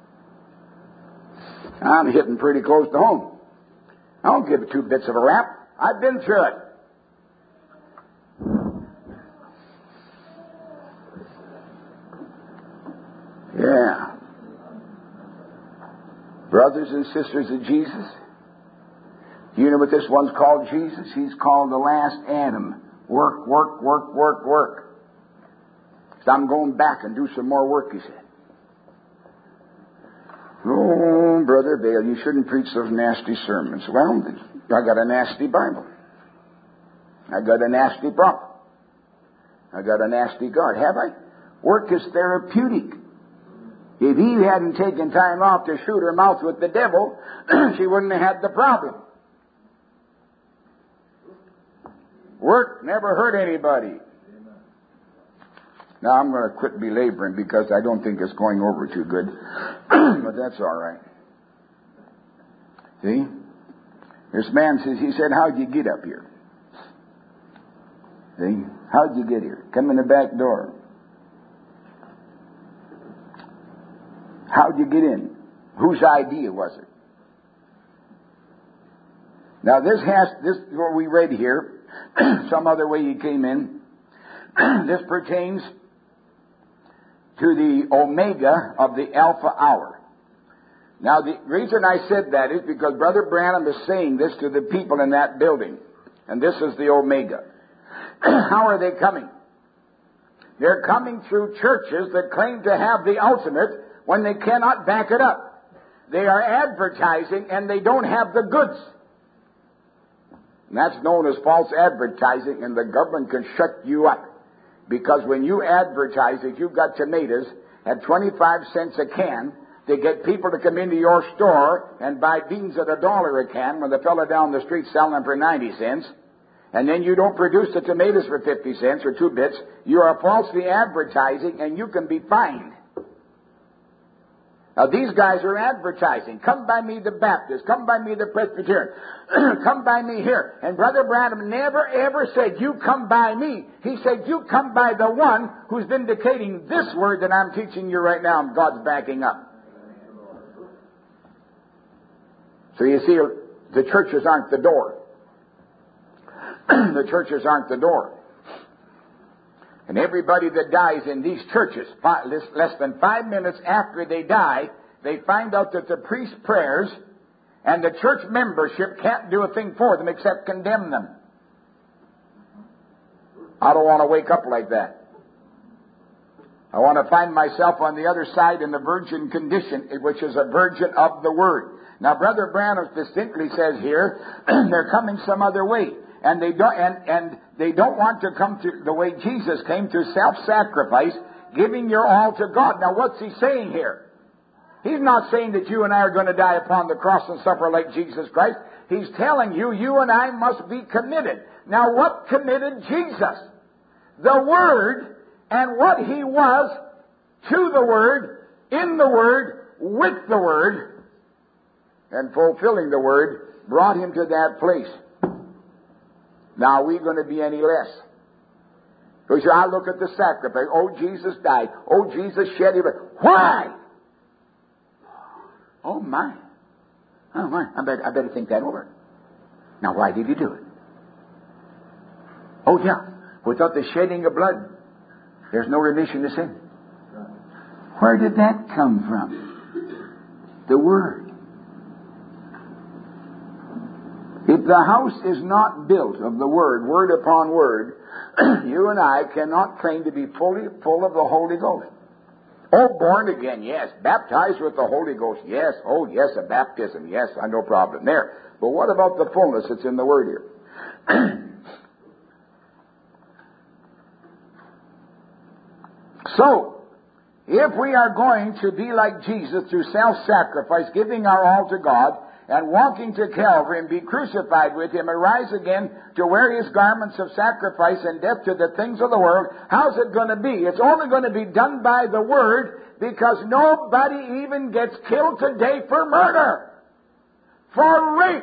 I'm hitting pretty close to home. I don't give it two bits of a rap. I've been through it. Yeah. Brothers and sisters of Jesus, you know what this one's called, Jesus? He's called the last Adam. Work, work, work, work, work. So I'm going back and do some more work, he said. Oh, Brother Bale, you shouldn't preach those nasty sermons. Well, I got a nasty Bible. I got a nasty prophet. I got a nasty God. Have I? Work is therapeutic. If he hadn't taken time off to shoot her mouth with the devil, she wouldn't have had the problem. Work never hurt anybody. Now, I'm going to quit belaboring because I don't think it's going over too good. But that's all right. See? This man says, he said, how'd you get up here? See? How'd you get here? Come in the back door. How'd you get in? Whose idea was it? Now, this has, this is what we read here. Some other way he came in. This pertains to the omega of the alpha hour. Now, the reason I said that is because Brother Branham is saying this to the people in that building. And this is the omega. How are they coming? They're coming through churches that claim to have the ultimate when they cannot back it up. They are advertising and they don't have the goods. And that's known as false advertising, and the government can shut you up. Because when you advertise that you've got tomatoes at twenty-five cents a can, they get people to come into your store and buy beans at a dollar a can when the fellow down the street selling them for ninety cents. And then you don't produce the tomatoes for fifty cents or two bits. You are falsely advertising and you can be fined. Now, these guys are advertising. Come by me, the Baptist. Come by me, the Presbyterian. Come by me here. And Brother Branham never, ever said, you come by me. He said, you come by the one who's vindicating this word that I'm teaching you right now, and God's backing up. So you see, the churches aren't the door. The churches aren't the door. And everybody that dies in these churches, less than five minutes after they die, they find out that the priest's prayers and the church membership can't do a thing for them except condemn them. I don't want to wake up like that. I want to find myself on the other side in the virgin condition, which is a virgin of the Word. Now, Brother Branham distinctly says here, they're coming some other way. And they don't, and, and they don't want to come to the way Jesus came, to self-sacrifice, giving your all to God. Now, what's he saying here? He's not saying that you and I are going to die upon the cross and suffer like Jesus Christ. He's telling you, you and I must be committed. Now, what committed Jesus? The Word and what He was to the Word, in the Word, with the Word, and fulfilling the Word, brought Him to that place. Now, are we going to be any less? Because I look at the sacrifice. Oh, Jesus died. Oh, Jesus shed His blood. Why? Oh, my. Oh, my. I better, I better think that over. Now, why did He do it? Oh, yeah. Without the shedding of blood, there's no remission of sin. Where did that come from? The Word. If the house is not built of the Word, word upon word, you and I cannot claim to be fully full of the Holy Ghost. Oh, born again, yes. Baptized with the Holy Ghost, yes. Oh, yes, a baptism, yes. I no problem there. But what about the fullness that's in the Word here? So, if we are going to be like Jesus through self-sacrifice, giving our all to God, and walking to Calvary and be crucified with Him and rise again to wear His garments of sacrifice and death to the things of the world, how's it going to be? It's only going to be done by the Word, because nobody even gets killed today for murder. for rape,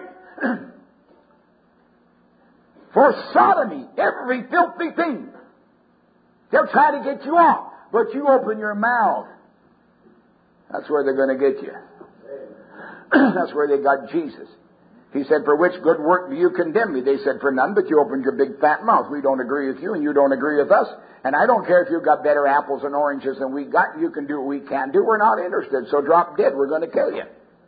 for sodomy, every filthy thing. They'll try to get you off, but you open your mouth. That's where they're going to get you. That's where they got Jesus. He said, for which good work do you condemn me? They said, for none, but you opened your big fat mouth. We don't agree with you, and you don't agree with us. And I don't care if you've got better apples and oranges than we got. You can do what we can do. We're not interested. So drop dead. We're going to kill you.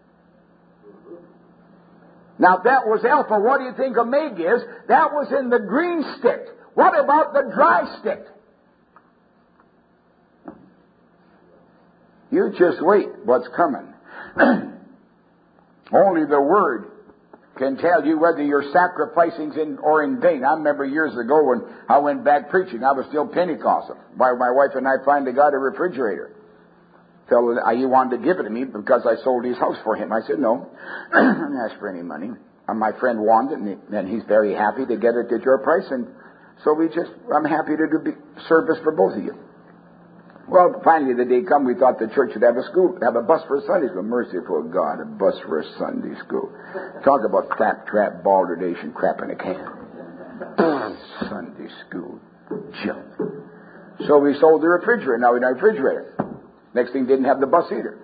Now, if that was Alpha, what do you think Omega is? That was in the green stick. What about the dry stick? You just wait what's coming. Only the Word can tell you whether you're sacrificing in or in vain. I remember years ago when I went back preaching, I was still Pentecostal. My, my wife and I finally got a refrigerator. Fellow, he wanted to give it to me because I sold his house for him. I said, no, I didn't ask for any money. And my friend wanted it, and, and he's very happy to get it at your price. And so we just, I'm happy to do service for both of you. Well, finally the day come, we thought the church should have a school, have a bus for a Sunday school. Merciful God, a bus for a Sunday school. Talk about clap, trap, balderation, crap in a can. Sunday school junk. So we sold the refrigerator. Now we have a refrigerator. Next thing, didn't have the bus either.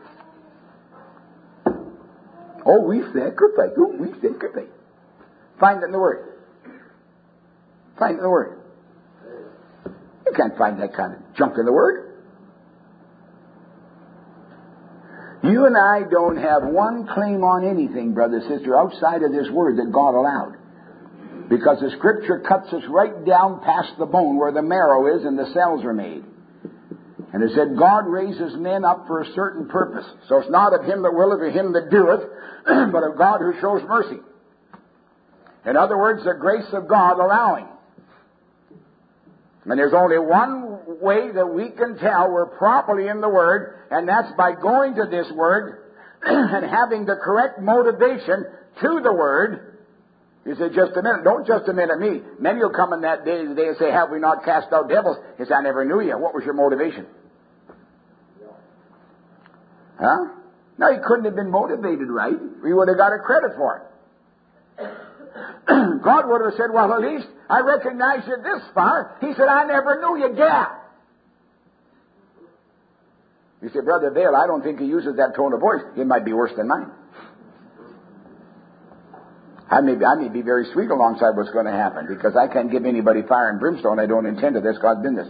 Oh, we sacrifice. Oh, we sacrifice. Find it in the Word. Find it in the Word. You can't find that kind of junk in the Word. You and I don't have one claim on anything, brother, sister, outside of this Word that God allowed. Because the Scripture cuts us right down past the bone where the marrow is and the cells are made. And it said God raises men up for a certain purpose. So it's not of him that willeth or him that doeth, but of God who shows mercy. In other words, the grace of God allowing. And there's only one way that we can tell we're properly in the Word, and that's by going to this Word and having the correct motivation to the Word. You say, just a minute. Don't just a minute me. Many will come in that day today and say, have we not cast out devils? He said, I never knew you. What was your motivation? Huh? No, he couldn't have been motivated right. We would have got a credit for it. God would have said, well, at least I recognize you this far. He said, I never knew you, gal. You say, Brother Vail, I don't think he uses that tone of voice. It might be worse than mine. I may be, I may be very sweet alongside what's going to happen, because I can't give anybody fire and brimstone. I don't intend to this. God's business.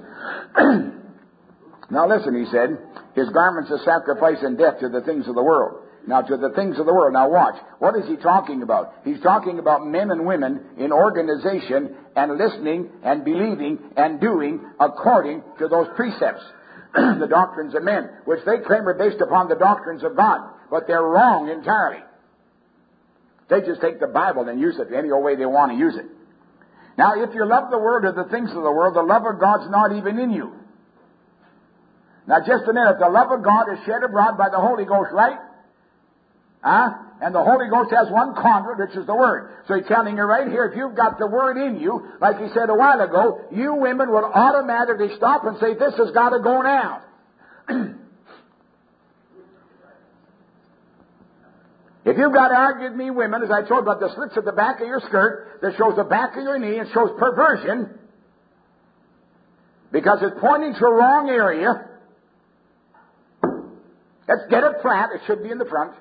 Now listen, he said, his garments are sacrifice and death to the things of the world. Now, to the things of the world. Now, watch. What is he talking about? He's talking about men and women in organization and listening and believing and doing according to those precepts. The doctrines of men, which they claim are based upon the doctrines of God. But they're wrong entirely. They just take the Bible and use it any old way they want to use it. Now, if you love the world or the things of the world, the love of God's not even in you. Now, just a minute. The love of God is shed abroad by the Holy Ghost, right? Huh? And the Holy Ghost has one conduit, which is the Word. So he's telling you right here, if you've got the Word in you, like he said a while ago, you women will automatically stop and say, this has got to go now. If you've got to argue with me, women, as I told about the slits at the back of your skirt, that shows the back of your knee, it shows perversion, because it's pointing to a wrong area. Let's get it flat. It should be in the front.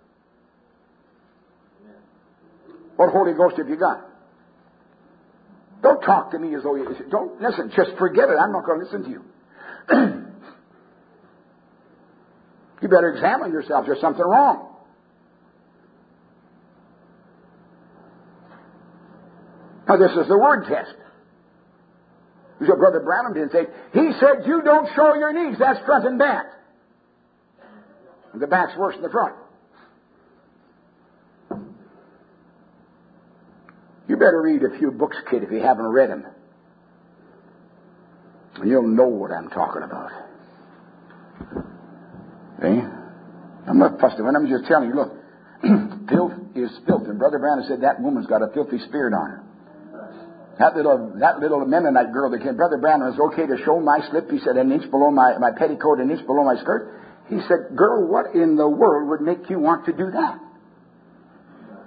What Holy Ghost have you got? Don't talk to me as though you... Don't listen. Just forget it. I'm not going to listen to you. You better examine yourself. There's something wrong. Now, this is the word test. You said, Brother Branham didn't say, he said you don't show your knees. That's front and back. And the back's worse than the front. You better read a few books, kid, if you haven't read them. And you'll know what I'm talking about. See? I'm not fussing. I'm just telling you, look, filth is filth. And Brother Branham said that woman's got a filthy spirit on her. That little that little Mennonite girl that came, Brother Branham, it's okay to show my slip. He said, an inch below my, my petticoat, an inch below my skirt. He said, girl, what in the world would make you want to do that?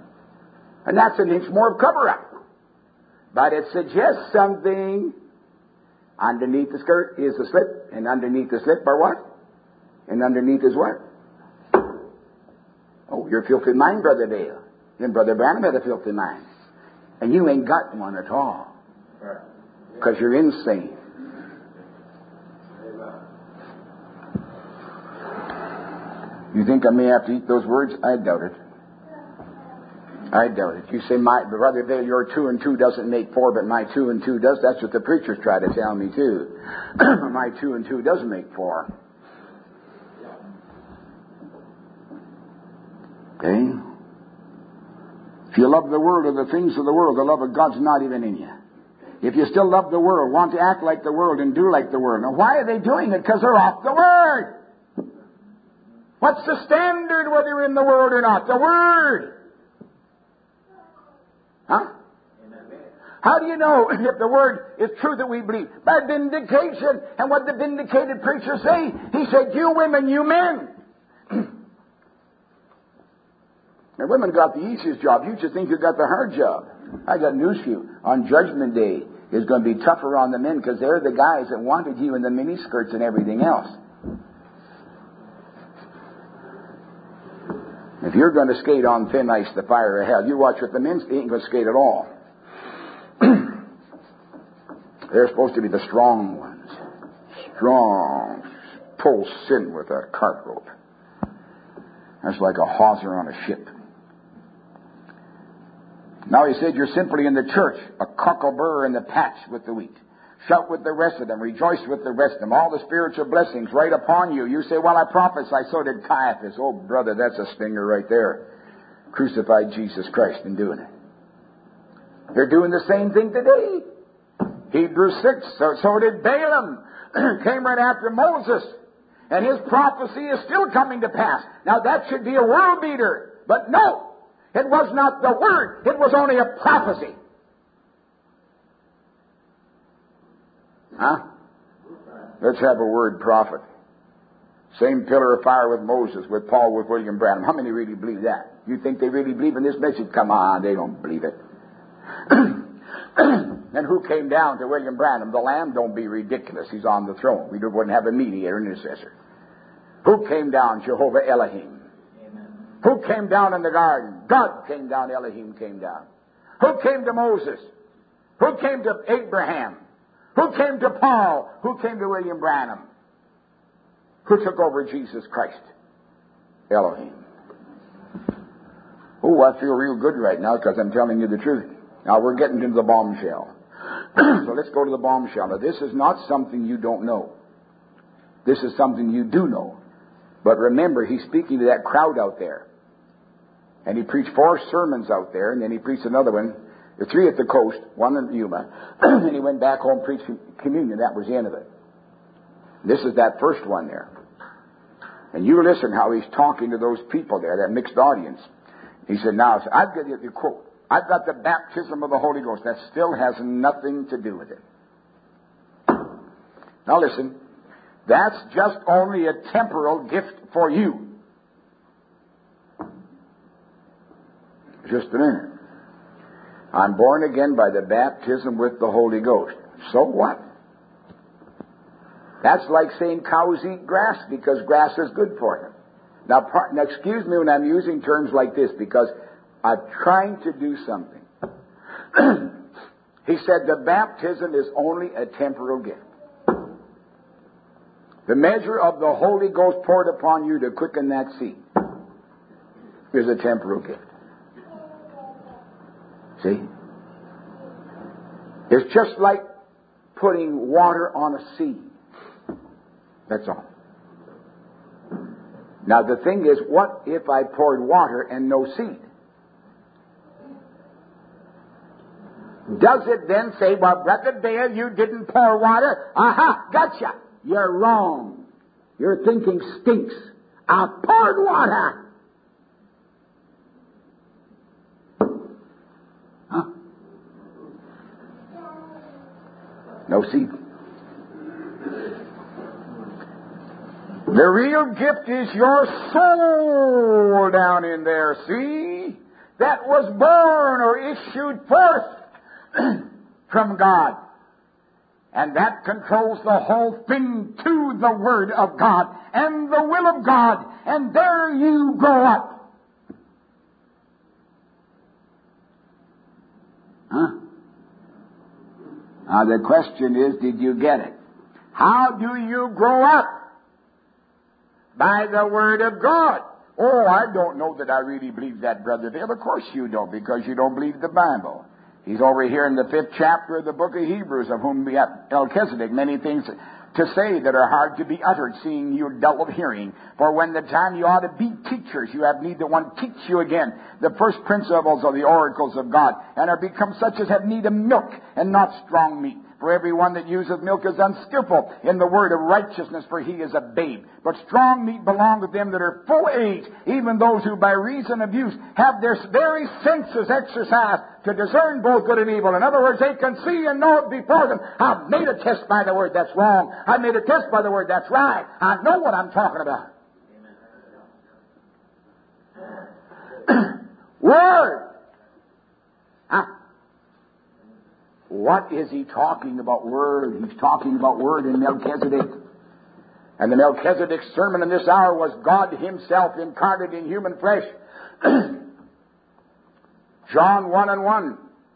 And that's an inch more of cover-up. But it suggests something. Underneath the skirt is the slip, and underneath the slip are what? And underneath is what? Oh, you're filthy mind, Brother Dale. Then Brother Branham had a filthy mind. And you ain't got one at all. Because you're insane. You think I may have to eat those words? I doubt it. I doubt it. You say, my Brother Dale, your two and two doesn't make four, but my two and two does. That's what the preachers try to tell me too. My two and two does make four. Okay? If you love the world or the things of the world, the love of God's not even in you. If you still love the world, want to act like the world and do like the world. Now, why are they doing it? Because they're off the Word. What's the standard whether you're in the world or not? The Word. Huh? How do you know if the Word is true that we believe? By vindication. And what the vindicated preacher say? He said, you women, you men. Now, women got the easiest job. You just think you got the hard job. I got news for you. On Judgment Day, it's going to be tougher on the men because they're the guys that wanted you in the miniskirts and everything else. If you're going to skate on thin ice, the fire of hell, you watch what the men ain't going to skate at all. They're supposed to be the strong ones. Strong. Pull sin with a cart rope. That's like a hawser on a ship. Now he said, you're simply in the church, a cocklebur in the patch with the wheat. Shout with the rest of them, rejoice with the rest of them, all the spiritual blessings right upon you. You say, well, I prophesy, so did Caiaphas. Oh, brother, that's a stinger right there. Crucified Jesus Christ in doing it. They're doing the same thing today. Hebrews six, so, so did Balaam. Came right after Moses. And his prophecy is still coming to pass. Now that should be a world beater. But no! It was not the Word. It was only a prophecy. Huh? Let's have a word prophet. Same pillar of fire with Moses, with Paul, with William Branham. How many really believe that? You think they really believe in this message? Come on, they don't believe it. And who came down to William Branham? The Lamb? Don't be ridiculous. He's on the throne. We wouldn't have a mediator, an intercessor. Who came down? Jehovah Elohim. Who came down in the garden? God came down, Elohim came down. Who came to Moses? Who came to Abraham? Who came to Paul? Who came to William Branham? Who took over Jesus Christ? Elohim. Oh, I feel real good right now because I'm telling you the truth. Now we're getting into the bombshell. So let's go to the bombshell. Now this is not something you don't know. This is something you do know. But remember, he's speaking to that crowd out there. And he preached four sermons out there, and then he preached another one, the three at the coast, one in Yuma, and he went back home and preached communion. That was the end of it. This is that first one there. And you listen how he's talking to those people there, that mixed audience. He said, now, I've got the quote, I've got the baptism of the Holy Ghost. That still has nothing to do with it. Now listen, that's just only a temporal gift for you. Just a minute. I'm born again by the baptism with the Holy Ghost. So what? That's like saying cows eat grass because grass is good for them. Now, part, now excuse me when I'm using terms like this because I'm trying to do something. He said the baptism is only a temporal gift. The measure of the Holy Ghost poured upon you to quicken that seed is a temporal gift. See? It's just like putting water on a seed. That's all. Now the thing is, what if I poured water and no seed? Does it then say, well, Brother Dale, you didn't pour water? Aha, gotcha. You're wrong. Your thinking stinks. I poured water. Huh? No seed. The real gift is your soul down in there, see? that was born or issued forth from God. And that controls the whole thing to the Word of God and the will of God. And there you grow up. Huh? Now the question is, did you get it? How do you grow up? By the Word of God. Oh, I don't know that I really believe that, Brother Dale. Of course you don't, because you don't believe the Bible. He's over here in the fifth chapter of the book of Hebrews, of whom we have Melchizedek, many things to say that are hard to be uttered, seeing you're dull of hearing. For when the time you ought to be teachers, you have need that one teach you again the first principles of the oracles of God, and are become such as have need of milk and not strong meat. For everyone that useth milk is unskillful in the word of righteousness, for he is a babe. But strong meat belongeth to them that are full age, even those who by reason of use have their very senses exercised to discern both good and evil. In other words, they can see and know it before them. I've made a test by the word, that's wrong. I made a test by the word, that's right. I know what I'm talking about. Word! Huh? What is he talking about? Word. He's talking about Word in Melchizedek. And the Melchizedek sermon in this hour was God Himself incarnate in human flesh. John one and one.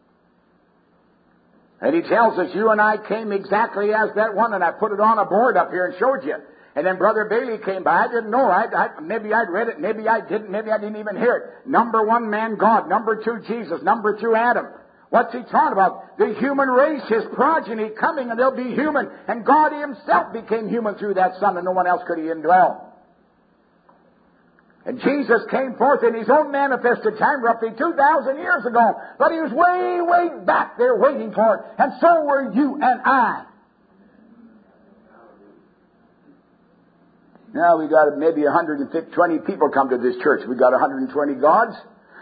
And he tells us, you and I came exactly as that one, and I put it on a board up here and showed you. And then Brother Bailey came by. I didn't know. I, I, maybe I'd read it. Maybe I didn't. Maybe I didn't even hear it. Number one, man, God. Number two, Jesus. Number two, Adam. What's he talking about? The human race, his progeny coming, and they'll be human. And God Himself became human through that Son, and no one else could He indwell. And Jesus came forth in His own manifested time, roughly two thousand years ago. But He was way, way back there waiting for it. And so were you and I. Now we got maybe one hundred twenty people come to this church. We got one hundred twenty gods.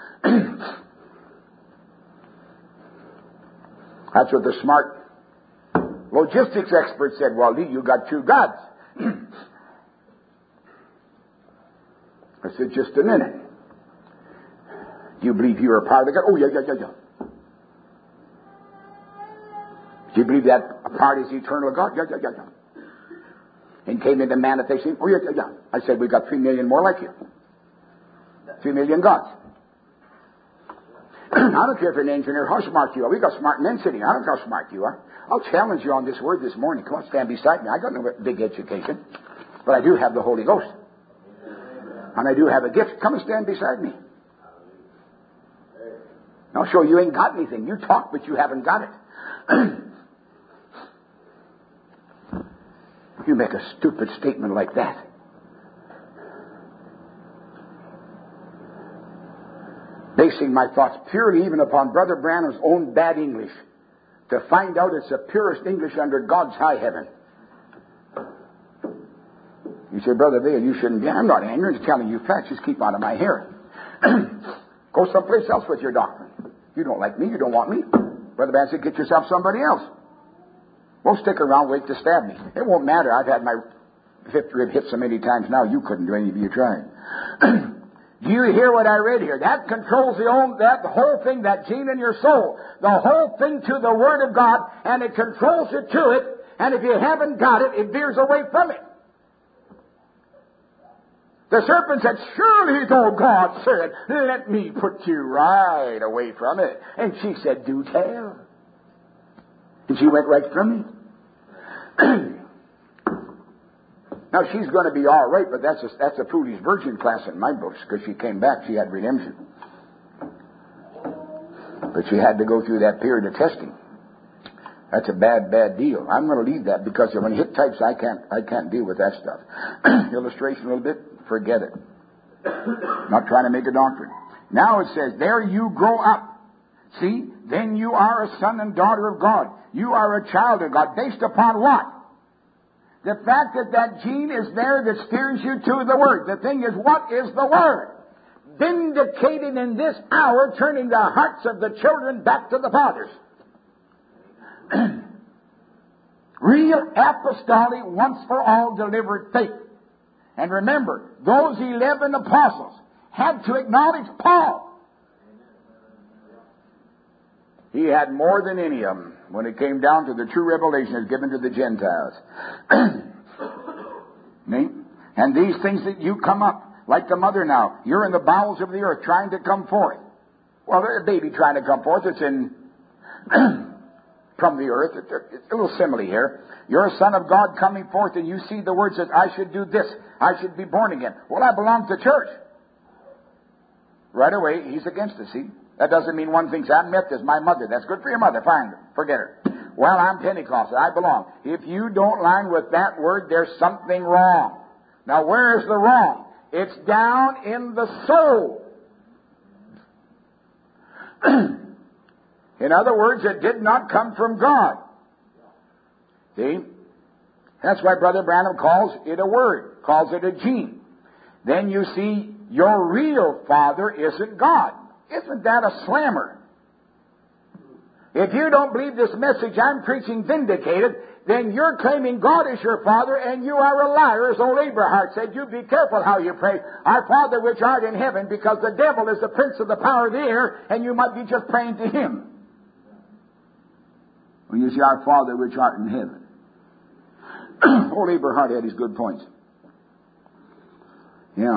That's what the smart logistics expert said. Well, Lee, you got two gods. I said, just a minute. Do you believe you're a part of God? Oh, yeah, yeah, yeah, yeah. Do you believe that a part is eternal God? Yeah, yeah, yeah, yeah. And came into manifestation. Oh, yeah, yeah, yeah. I said, we've got three million more like you. Three million gods. I don't care if you're an engineer, how smart you are. We've got smart men sitting here. I don't care how smart you are. I'll challenge you on this word this morning. Come on, stand beside me. I got no big education, but I do have the Holy Ghost. And I do have a gift. Come and stand beside me. I'll show you ain't got anything. You talk, but you haven't got it. You make a stupid statement like that. Basing my thoughts purely even upon Brother Branham's own bad English, to find out it's the purest English under God's high heaven. You say, Brother Dale, you shouldn't be. I'm not angry. I'm just telling you facts. Just keep out of my hair. Go someplace else with your doctrine. You don't like me. You don't want me. Brother Branham said, get yourself somebody else. Won't stick around, wait to stab me. It won't matter. I've had my fifth rib hit so many times now, you couldn't do any of you tried. Do you hear what I read here? That controls the, own, that, the whole thing, that gene in your soul. The whole thing to the Word of God, and it controls it to it. And if you haven't got it, it veers away from it. The serpent said, surely though God said, let me put you right away from it. And she said, do tell. And she went right from it. Now, she's going to be all right, but that's a, that's a foolish virgin class in my books, because she came back, she had redemption. But she had to go through that period of testing. That's a bad, bad deal. I'm going to leave that, because when you hit types, I can't, I can't deal with that stuff. Illustration a little bit, forget it. Not trying to make a doctrine. Now it says, there you grow up. See, then you are a son and daughter of God. You are a child of God. Based upon what? The fact that that gene is there that steers you to the Word. The thing is, what is the Word? Vindicated in this hour, turning the hearts of the children back to the fathers. Real apostolic, once for all delivered faith. And remember, those eleven apostles had to acknowledge Paul. He had more than any of them when it came down to the true revelation as given to the Gentiles. And these things that you come up, like the mother now, you're in the bowels of the earth trying to come forth. Well, there's a baby trying to come forth. It's in from the earth. It's a little simile here. You're a son of God coming forth, and you see the word says, I should do this. I should be born again. Well, I belong to church. Right away, he's against it, see? That doesn't mean one thinks, I'm Methodist, my mother. That's good for your mother. Fine, forget her. Well, I'm Pentecostal. I belong. If you don't line with that word, there's something wrong. Now, where is the wrong? It's down in the soul. In other words, it did not come from God. See? That's why Brother Branham calls it a word, calls it a gene. Then you see, your real father isn't God. Isn't that a slammer? If you don't believe this message I'm preaching vindicated, then you're claiming God is your father, and you are a liar, as old Abraham said. You be careful how you pray. Our Father which art in heaven, because the devil is the prince of the power of the air, and you might be just praying to him. When you see our Father which art in heaven. Old Abraham had his good points. Yeah.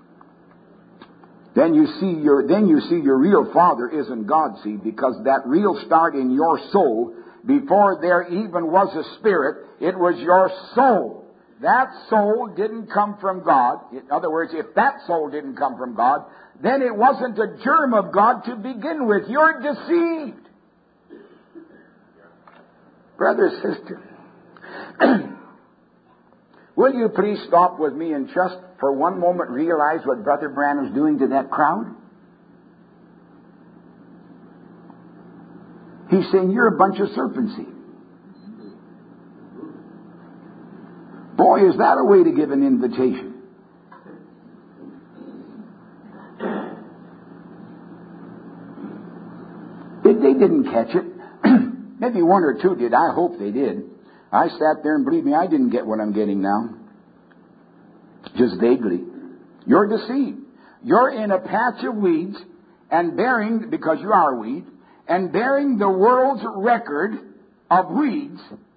Then you see your then you see your real father isn't God, see, because that real start in your soul, before there even was a spirit, it was your soul. That soul didn't come from God. In other words, if that soul didn't come from God, then it wasn't a germ of God to begin with. You're deceived. Brother, sister, will you please stop with me and just for one moment realize what Brother Branham's doing to that crowd? He's saying, you're a bunch of serpents. Boy, is that a way to give an invitation. They, they didn't catch it. Maybe one or two did. I hope they did. I sat there and believe me, I didn't get what I'm getting now. Just vaguely. You're deceived. You're in a patch of weeds and bearing, because you are a weed, and bearing the world's record of weeds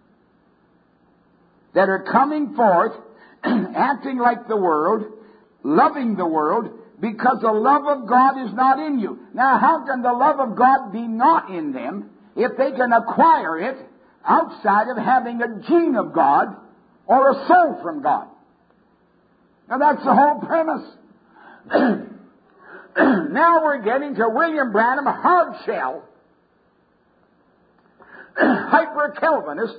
that are coming forth, acting like the world, loving the world, because the love of God is not in you. Now, how can the love of God be not in them if they can acquire it outside of having a gene of God or a soul from God? Now, that's the whole premise. Now we're getting to William Branham, hardshell, hyper-Calvinist,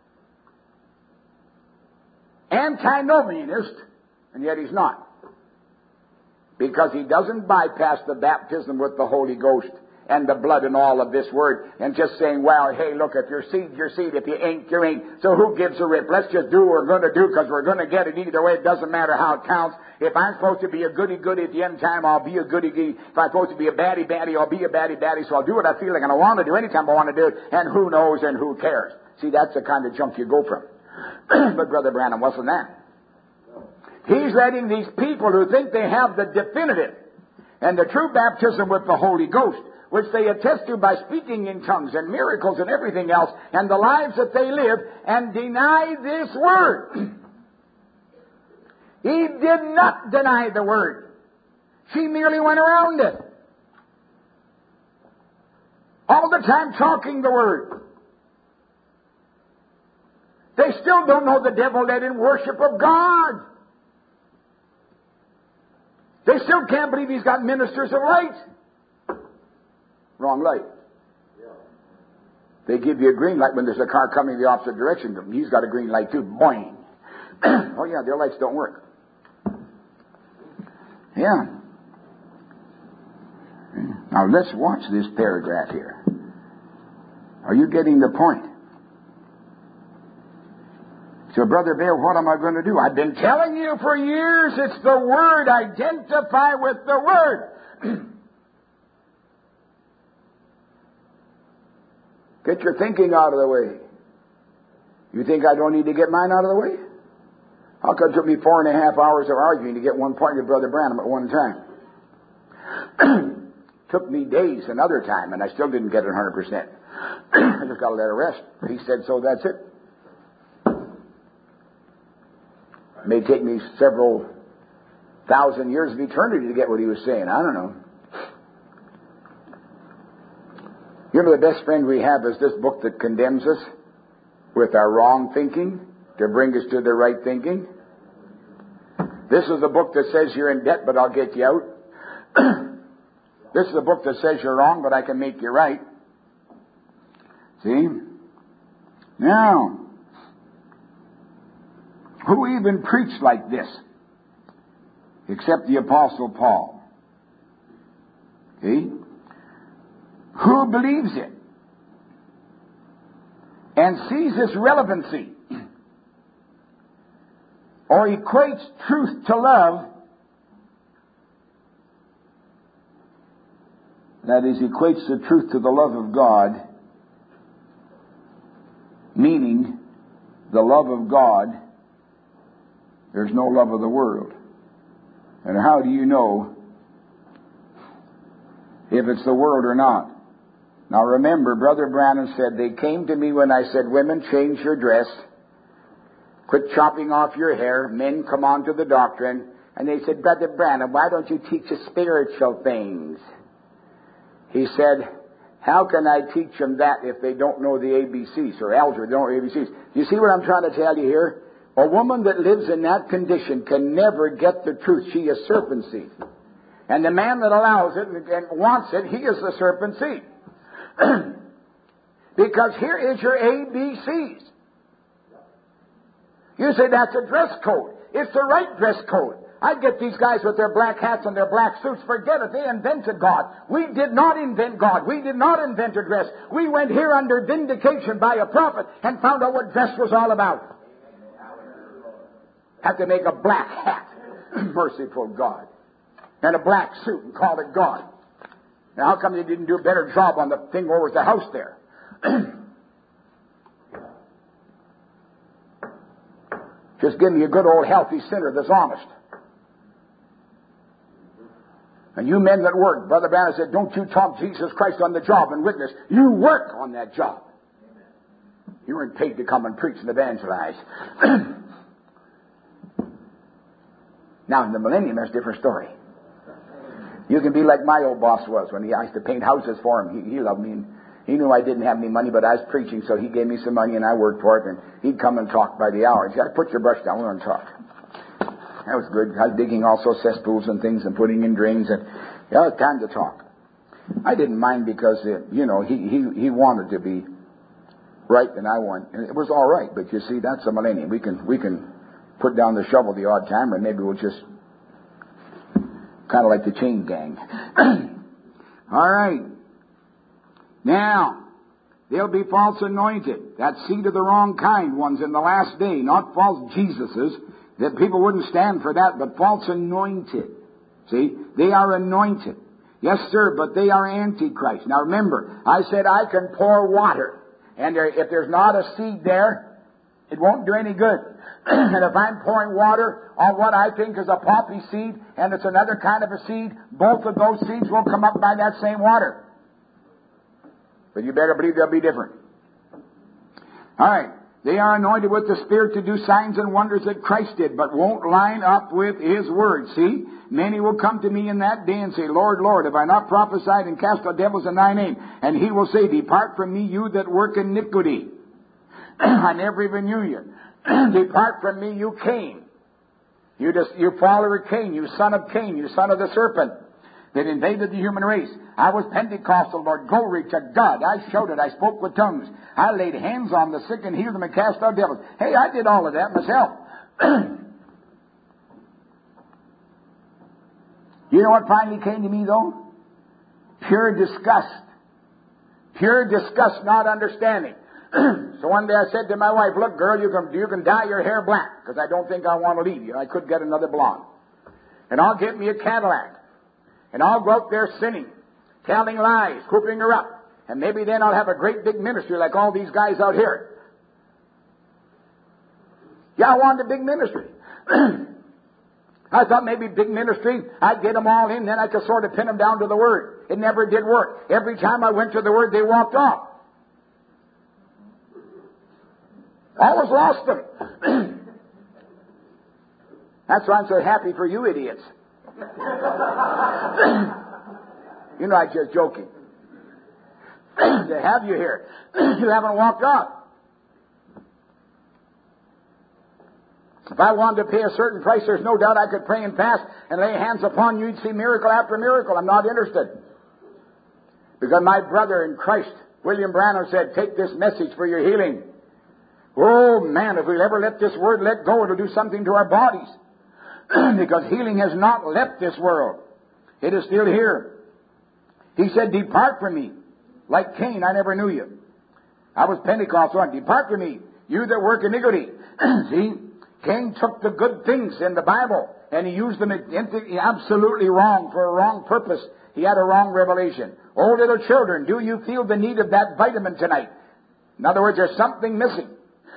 antinomianist, and yet he's not. Because he doesn't bypass the baptism with the Holy Ghost and the blood and all of this word, and just saying, well, hey, look, if you're seed, you're seed. If you ain't, you ain't. So who gives a rip? Let's just do what we're going to do, because we're going to get it either way. It doesn't matter how it counts. If I'm supposed to be a goody-goody at the end time, I'll be a goody-goody. If I'm supposed to be a baddie-baddie, I'll be a baddie-baddie. So I'll do what I feel like, and I want to do anytime I want to do it, and who knows and who cares. See, that's the kind of junk you go from. But Brother Branham wasn't that. He's letting these people who think they have the definitive and the true baptism with the Holy Ghost, which they attest to by speaking in tongues and miracles and everything else, and the lives that they live, and deny this word. He did not deny the word. She merely went around it. All the time talking the word. They still don't know the devil led in worship of God. They still can't believe he's got ministers of light. Wrong light. They give you a green light when there's a car coming the opposite direction. He's got a green light too. Boing. Oh yeah, their lights don't work. Yeah. Now let's watch this paragraph here. Are you getting the point? So, Brother Vail, what am I going to do? I've been telling you for years, it's the Word. Identify with the Word. Get your thinking out of the way. You think I don't need to get mine out of the way? How come it took me four and a half hours of arguing to get one point with Brother Branham at one time? Took me days another time, and I still didn't get it one hundred percent. I just got to let it rest. He said, so that's it. It may take me several thousand years of eternity to get what he was saying. I don't know. You know, the best friend we have is this book that condemns us with our wrong thinking to bring us to the right thinking. This is a book that says you're in debt, but I'll get you out. This is a book that says you're wrong, but I can make you right. See? Now, who even preached like this? Except the Apostle Paul. See? Who believes it? And sees its relevancy. Or equates truth to love. That is, equates the truth to the love of God. Meaning, the love of God, there's no love of the world. And how do you know if it's the world or not? Now remember, Brother Branham said, they came to me when I said, women, change your dress. Quit chopping off your hair. Men, come on to the doctrine. And they said, Brother Branham, why don't you teach us spiritual things? He said, how can I teach them that if they don't know the A B Cs, or algebra, they don't know the A B Cs? You see what I'm trying to tell you here? A woman that lives in that condition can never get the truth. She is serpent seed. And the man that allows it and wants it, he is the serpent seed. Because here is your A B Cs. You say that's a dress code. It's the right dress code. I get these guys with their black hats and their black suits. Forget it. They invented God. We did not invent God. We did not invent a dress. We went here under vindication by a prophet and found out what dress was all about. Had to make a black hat. Merciful God. And a black suit and call it God. Now, how come they didn't do a better job on the thing over at the house there? Just give me a good old healthy sinner that's honest. And you men that work, Brother Banner said, don't you talk Jesus Christ on the job and witness. You work on that job. You weren't paid to come and preach and evangelize. Now, in the millennium, that's a different story. You can be like my old boss was when he I used to paint houses for him. He, he loved me. And he knew I didn't have any money, but I was preaching, so he gave me some money and I worked for it. And he'd come and talk by the hour. He said, put your brush down, we're going to talk. That was good. I was digging also cesspools and things and putting in drains, and yeah, it was time to talk. I didn't mind because, uh, you know, he, he, he wanted to be right and I wanted, and it was all right. But you see, that's a millennium. We can, we can put down the shovel the odd time, or maybe we'll just kind of like the chain gang. All right. Now, there'll be false anointed. That seed of the wrong kind ones in the last day, not false Jesuses. That people wouldn't stand for that, but false anointed. See? They are anointed. Yes, sir, but they are antichrist. Now remember, I said I can pour water. And there, if there's not a seed there, it won't do any good. And if I'm pouring water on what I think is a poppy seed, and it's another kind of a seed, both of those seeds will come up by that same water. But you better believe they'll be different. All right. They are anointed with the Spirit to do signs and wonders that Christ did, but won't line up with His Word. See? Many will come to me in that day and say, Lord, Lord, have I not prophesied and cast out devils in Thy name? And He will say, depart from me, you that work iniquity. I never even knew you. Depart from me, you Cain. You, just, you follower Cain, you son of Cain, you son of the serpent that invaded the human race. I was Pentecostal, Lord. Glory to God. I shouted. I spoke with tongues. I laid hands on the sick and healed them and cast out devils. Hey, I did all of that myself. You know what finally came to me, though? Pure disgust. Pure disgust, not understanding. So one day I said to my wife, look, girl, you can, you can dye your hair black, because I don't think I want to leave you. I could get another blonde. And I'll get me a Cadillac. And I'll go out there sinning, telling lies, whooping her up. And maybe then I'll have a great big ministry like all these guys out here. Yeah, I wanted a big ministry. I thought maybe big ministry, I'd get them all in, then I could sort of pin them down to the Word. It never did work. Every time I went to the Word, they walked off. I always lost them. That's why I'm so happy for you idiots. You know, I'm just joking. To have you here, you haven't walked off. If I wanted to pay a certain price, there's no doubt I could pray and fast and lay hands upon you. You'd see miracle after miracle. I'm not interested. Because my brother in Christ, William Branham, said, take this message for your healing. Oh, man, if we'll ever let this word let go, it'll do something to our bodies. Because healing has not left this world. It is still here. He said, depart from me. Like Cain, I never knew you. I was Pentecostal. Depart from me, you that work iniquity. See? Cain took the good things in the Bible and he used them absolutely wrong for a wrong purpose. He had a wrong revelation. Oh, little children, do you feel the need of that vitamin tonight? In other words, there's something missing.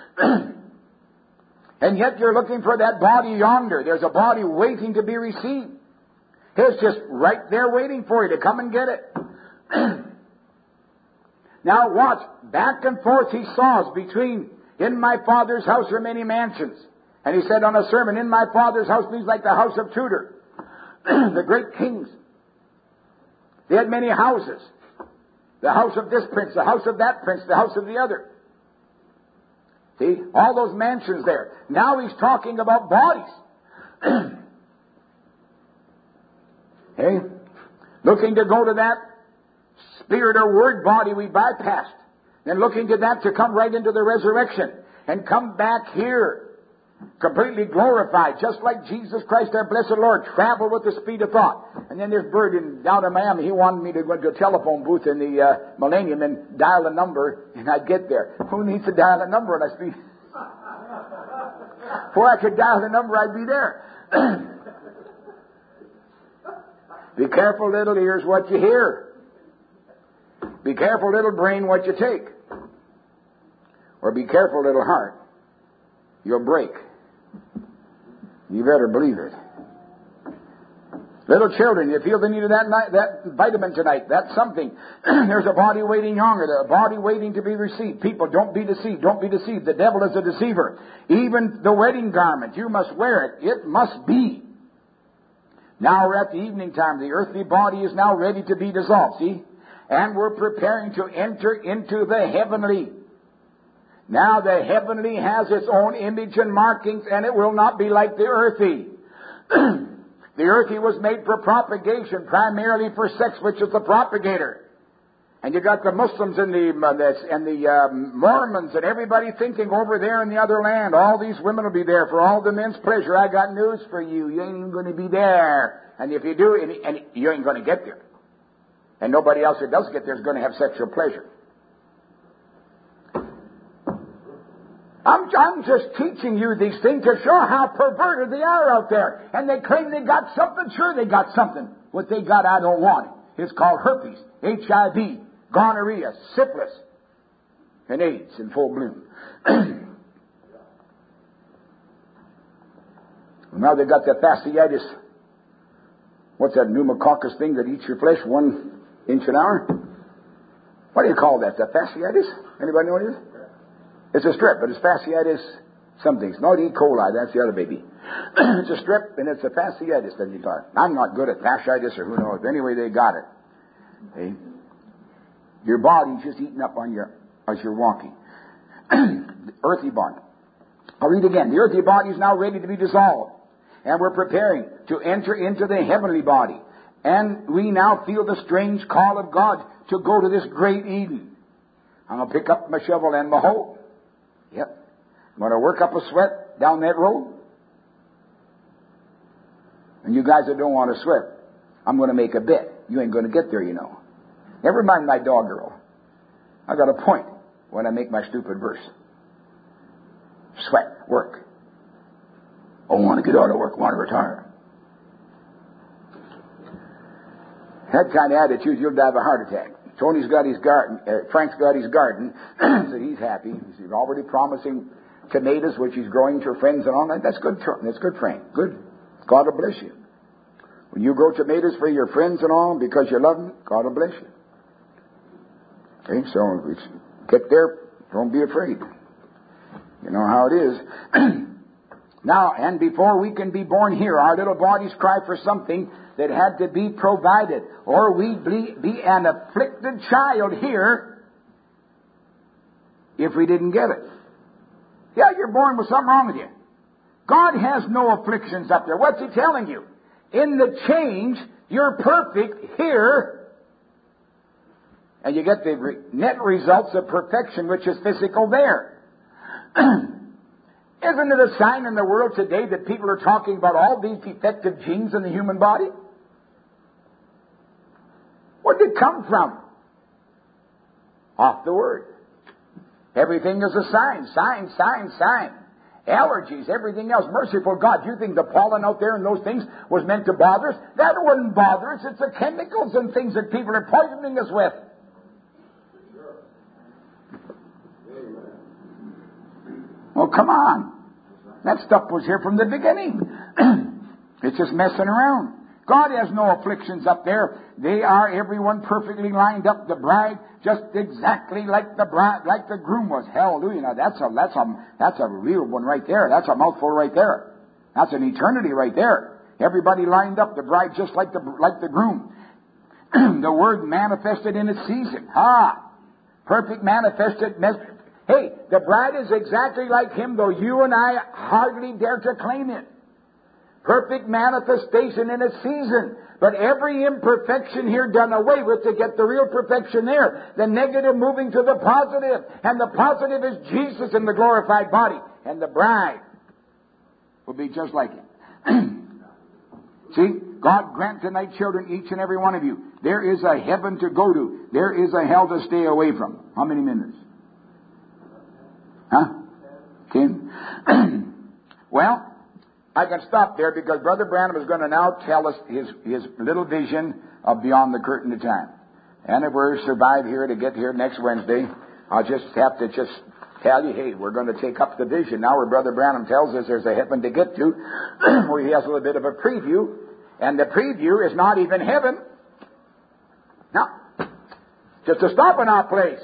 And yet you're looking for that body yonder. There's a body waiting to be received. It's just right there waiting for you to come and get it. Now watch. Back and forth he saws between, in my Father's house are many mansions. And he said on a sermon, in my Father's house means like the house of Tudor. The great kings. They had many houses. The house of this prince, the house of that prince, the house of the other. See? All those mansions there. Now he's talking about bodies. Hey? Looking to go to that spirit or word body we bypassed. Then looking to that to come right into the resurrection. And come back here. Completely glorified, just like Jesus Christ, our blessed Lord, traveled with the speed of thought. And then this bird in, down in Miami, he wanted me to go to a telephone booth in the uh, Millennium and dial a number, and I'd get there. Who needs to dial a number when I speak? Before I could dial the number, I'd be there. Be careful, little ears, what you hear. Be careful, little brain, what you take. Or be careful, little heart. You'll break. You better believe it. Little children, you feel the need of that night, that vitamin tonight. That's something. There's a body waiting yonder, a body waiting to be received. People, don't be deceived. Don't be deceived. The devil is a deceiver. Even the wedding garment, you must wear it. It must be. Now we're at the evening time. The earthly body is now ready to be dissolved. See? And we're preparing to enter into the heavenly. Now the heavenly has its own image and markings, and it will not be like the earthly. The earthly was made for propagation, primarily for sex, which is the propagator. And you got the Muslims and the uh, and the um, Mormons and everybody thinking over there in the other land, all these women will be there for all the men's pleasure. I got news for you. You ain't even going to be there. And if you do, and, and you ain't going to get there. And nobody else that does get there is going to have sexual pleasure. I'm, I'm just teaching you these things to show how perverted they are out there. And they claim they got something. Sure, they got something. What they got, I don't want it. It's called herpes, H I V, gonorrhea, syphilis, and AIDS in full bloom. Now they got that fasciitis. What's that pneumococcus thing that eats your flesh one inch an hour? What do you call that? That fasciitis? Anybody know what it is? It's a strep, but it's fasciitis something. It's not E. coli, that's the other baby. It's a strep, and it's a fasciitis that you got. I'm not good at fasciitis or who knows. Anyway, they got it. Okay? Your body's just eating up on your, as you're walking. The earthly body. I'll read again. The earthly body is now ready to be dissolved. And we're preparing to enter into the heavenly body. And we now feel the strange call of God to go to this great Eden. I'm going to pick up my shovel and my hoe. Yep. I'm going to work up a sweat down that road. And you guys that don't want to sweat, I'm going to make a bet. You ain't going to get there, you know. Never mind my doggerel. I got a point when I make my stupid verse. Sweat, work. I want to get out of work, want to retire. That kind of attitude, you'll die of a heart attack. Tony's got his garden, uh, Frank's got his garden, so he's happy. He's already promising tomatoes, which he's growing to friends and all that. That's good, that's good, Frank. Good. God will bless you. When you grow tomatoes for your friends and all, because you love them, God will bless you. Okay, so it's, get there, don't be afraid. You know how it is. Now, and before we can be born here, our little bodies cry for something that had to be provided. Or we'd be, be an afflicted child here if we didn't get it. Yeah, you're born with something wrong with you. God has no afflictions up there. What's He telling you? In the change, you're perfect here, and you get the re- net results of perfection, which is physical there. Isn't it a sign in the world today that people are talking about all these defective genes in the human body? Where did it come from? Off the Word. Everything is a sign, sign, sign, sign. Allergies, everything else. Merciful God, you think the pollen out there and those things was meant to bother us? That wouldn't bother us. It's the chemicals and things that people are poisoning us with. Oh, come on. That stuff was here from the beginning. It's just messing around. God has no afflictions up there. They are everyone perfectly lined up. The bride just exactly like the bride, like the groom was. Hallelujah! Now that's a that's a that's a real one right there. That's a mouthful right there. That's an eternity right there. Everybody lined up. The bride just like the like the groom. The Word manifested in its season. Ha! Perfect manifested. Mes- hey, the bride is exactly like Him, though you and I hardly dare to claim it. Perfect manifestation in its season. But every imperfection here done away with to get the real perfection there. The negative moving to the positive. And the positive is Jesus in the glorified body. And the bride will be just like Him. See, God grant tonight, children, each and every one of you, there is a heaven to go to. There is a hell to stay away from. How many minutes? Huh? Ten? Well, I can stop there because Brother Branham is going to now tell us his, his little vision of beyond the curtain of time. And if we survive here to get here next Wednesday, I'll just have to just tell you, hey, we're going to take up the vision now where Brother Branham tells us there's a heaven to get to, where he has a little bit of a preview. And the preview is not even heaven. Now, just a stopping off place.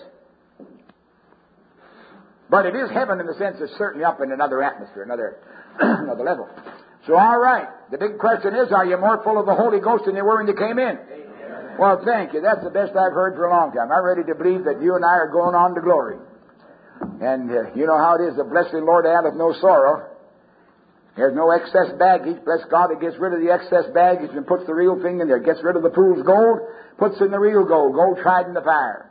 But it is heaven in the sense it's certainly up in another atmosphere, another another level. So, all right. The big question is, are you more full of the Holy Ghost than you were when you came in? Amen. Well, thank you. That's the best I've heard for a long time. I'm ready to believe that you and I are going on to glory. And uh, you know how it is. The blessed Lord addeth no sorrow. There's no excess baggage. Bless God, it gets rid of the excess baggage and puts the real thing in there. Gets rid of the fool's gold, puts in the real gold. Gold tried in the fire.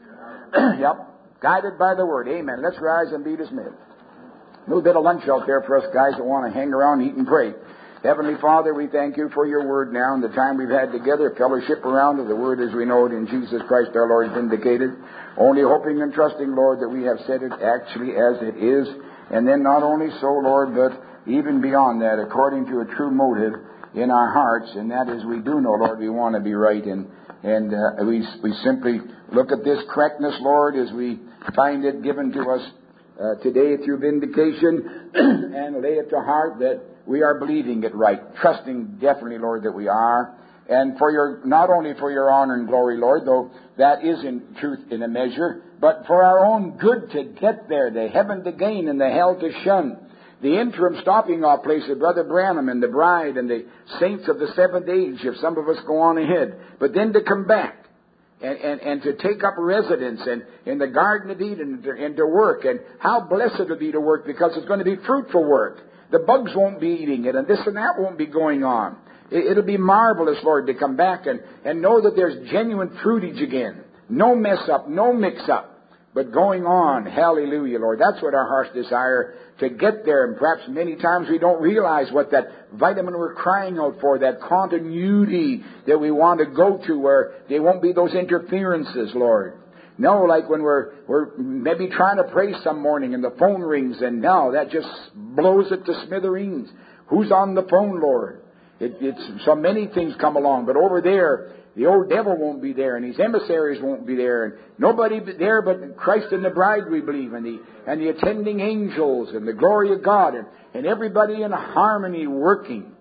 Yep. Guided by the Word. Amen. Let's rise and be dismissed. A little bit of lunch out there for us guys that want to hang around, eat, and pray. Heavenly Father, we thank you for your Word now and the time we've had together, fellowship around it. The Word as we know it in Jesus Christ our Lord vindicated. Only hoping and trusting, Lord, that we have said it actually as it is. And then not only so, Lord, but even beyond that, according to a true motive in our hearts. And that is, we do know, Lord, we want to be right. And, and uh, we, we simply look at this correctness, Lord, as we find it given to us uh, today through vindication and lay it to heart that we are believing it right, trusting definitely, Lord, that we are. And for your, not only for your honor and glory, Lord, though that is in truth in a measure, but for our own good to get there, the heaven to gain and the hell to shun. The interim stopping off place of Brother Branham and the bride and the saints of the seventh age, if some of us go on ahead. But then to come back. And, and, and to take up residence and in the Garden of Eden and to, and to work. And how blessed it will be to work, because it's going to be fruitful work. The bugs won't be eating it, and this and that won't be going on. It, it'll be marvelous, Lord, to come back and, and know that there's genuine fruitage again. No mess up, no mix up. But going on, hallelujah, Lord. That's what our hearts desire, to get there. And perhaps many times we don't realize what that vitamin we're crying out for, that continuity that we want to go to, where there won't be those interferences, Lord. No, like when we're we're maybe trying to pray some morning and the phone rings, and now that just blows it to smithereens. Who's on the phone, Lord? It, it's so many things come along, but over there, the old devil won't be there, and his emissaries won't be there, and nobody there but Christ and the bride, we believe, and the and the attending angels, and the glory of God, and, and everybody in harmony working.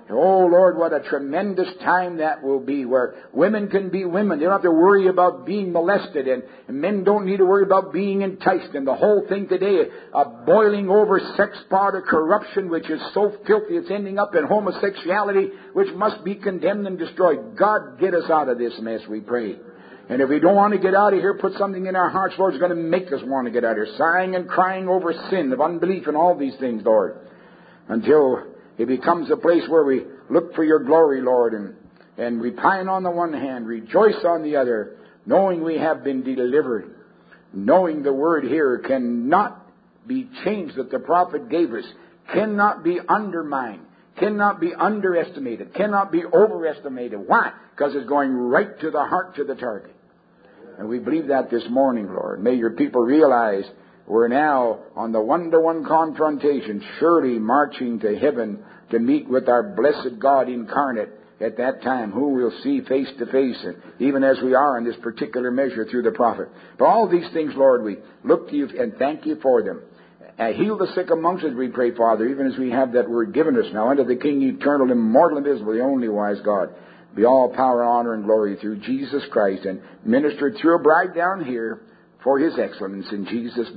Oh, Lord, what a tremendous time that will be, where women can be women. They don't have to worry about being molested, and, and men don't need to worry about being enticed. And the whole thing today, a boiling over sex part of corruption, which is so filthy it's ending up in homosexuality, which must be condemned and destroyed. God, get us out of this mess, we pray. And if we don't want to get out of here, put something in our hearts, Lord, is going to make us want to get out of here. Sighing and crying over sin, of unbelief, and all these things, Lord. Until it becomes a place where we look for your glory, Lord, and, and we pine on the one hand, rejoice on the other, knowing we have been delivered, knowing the word here cannot be changed that the prophet gave us, cannot be undermined, cannot be underestimated, cannot be overestimated. Why? Because it's going right to the heart, to the target. And we believe that this morning, Lord. May your people realize we're now on the one-to-one confrontation, surely marching to heaven to meet with our blessed God incarnate at that time, who we'll see face to face, and even as we are in this particular measure through the prophet. But all these things, Lord, we look to you and thank you for them. Uh, heal the sick amongst us, we pray, Father, even as we have that word given us now unto the King, eternal, immortal, invisible, the only wise God. Be all power, honor, and glory through Jesus Christ, and ministered through a bride down here for his excellence in Jesus' name.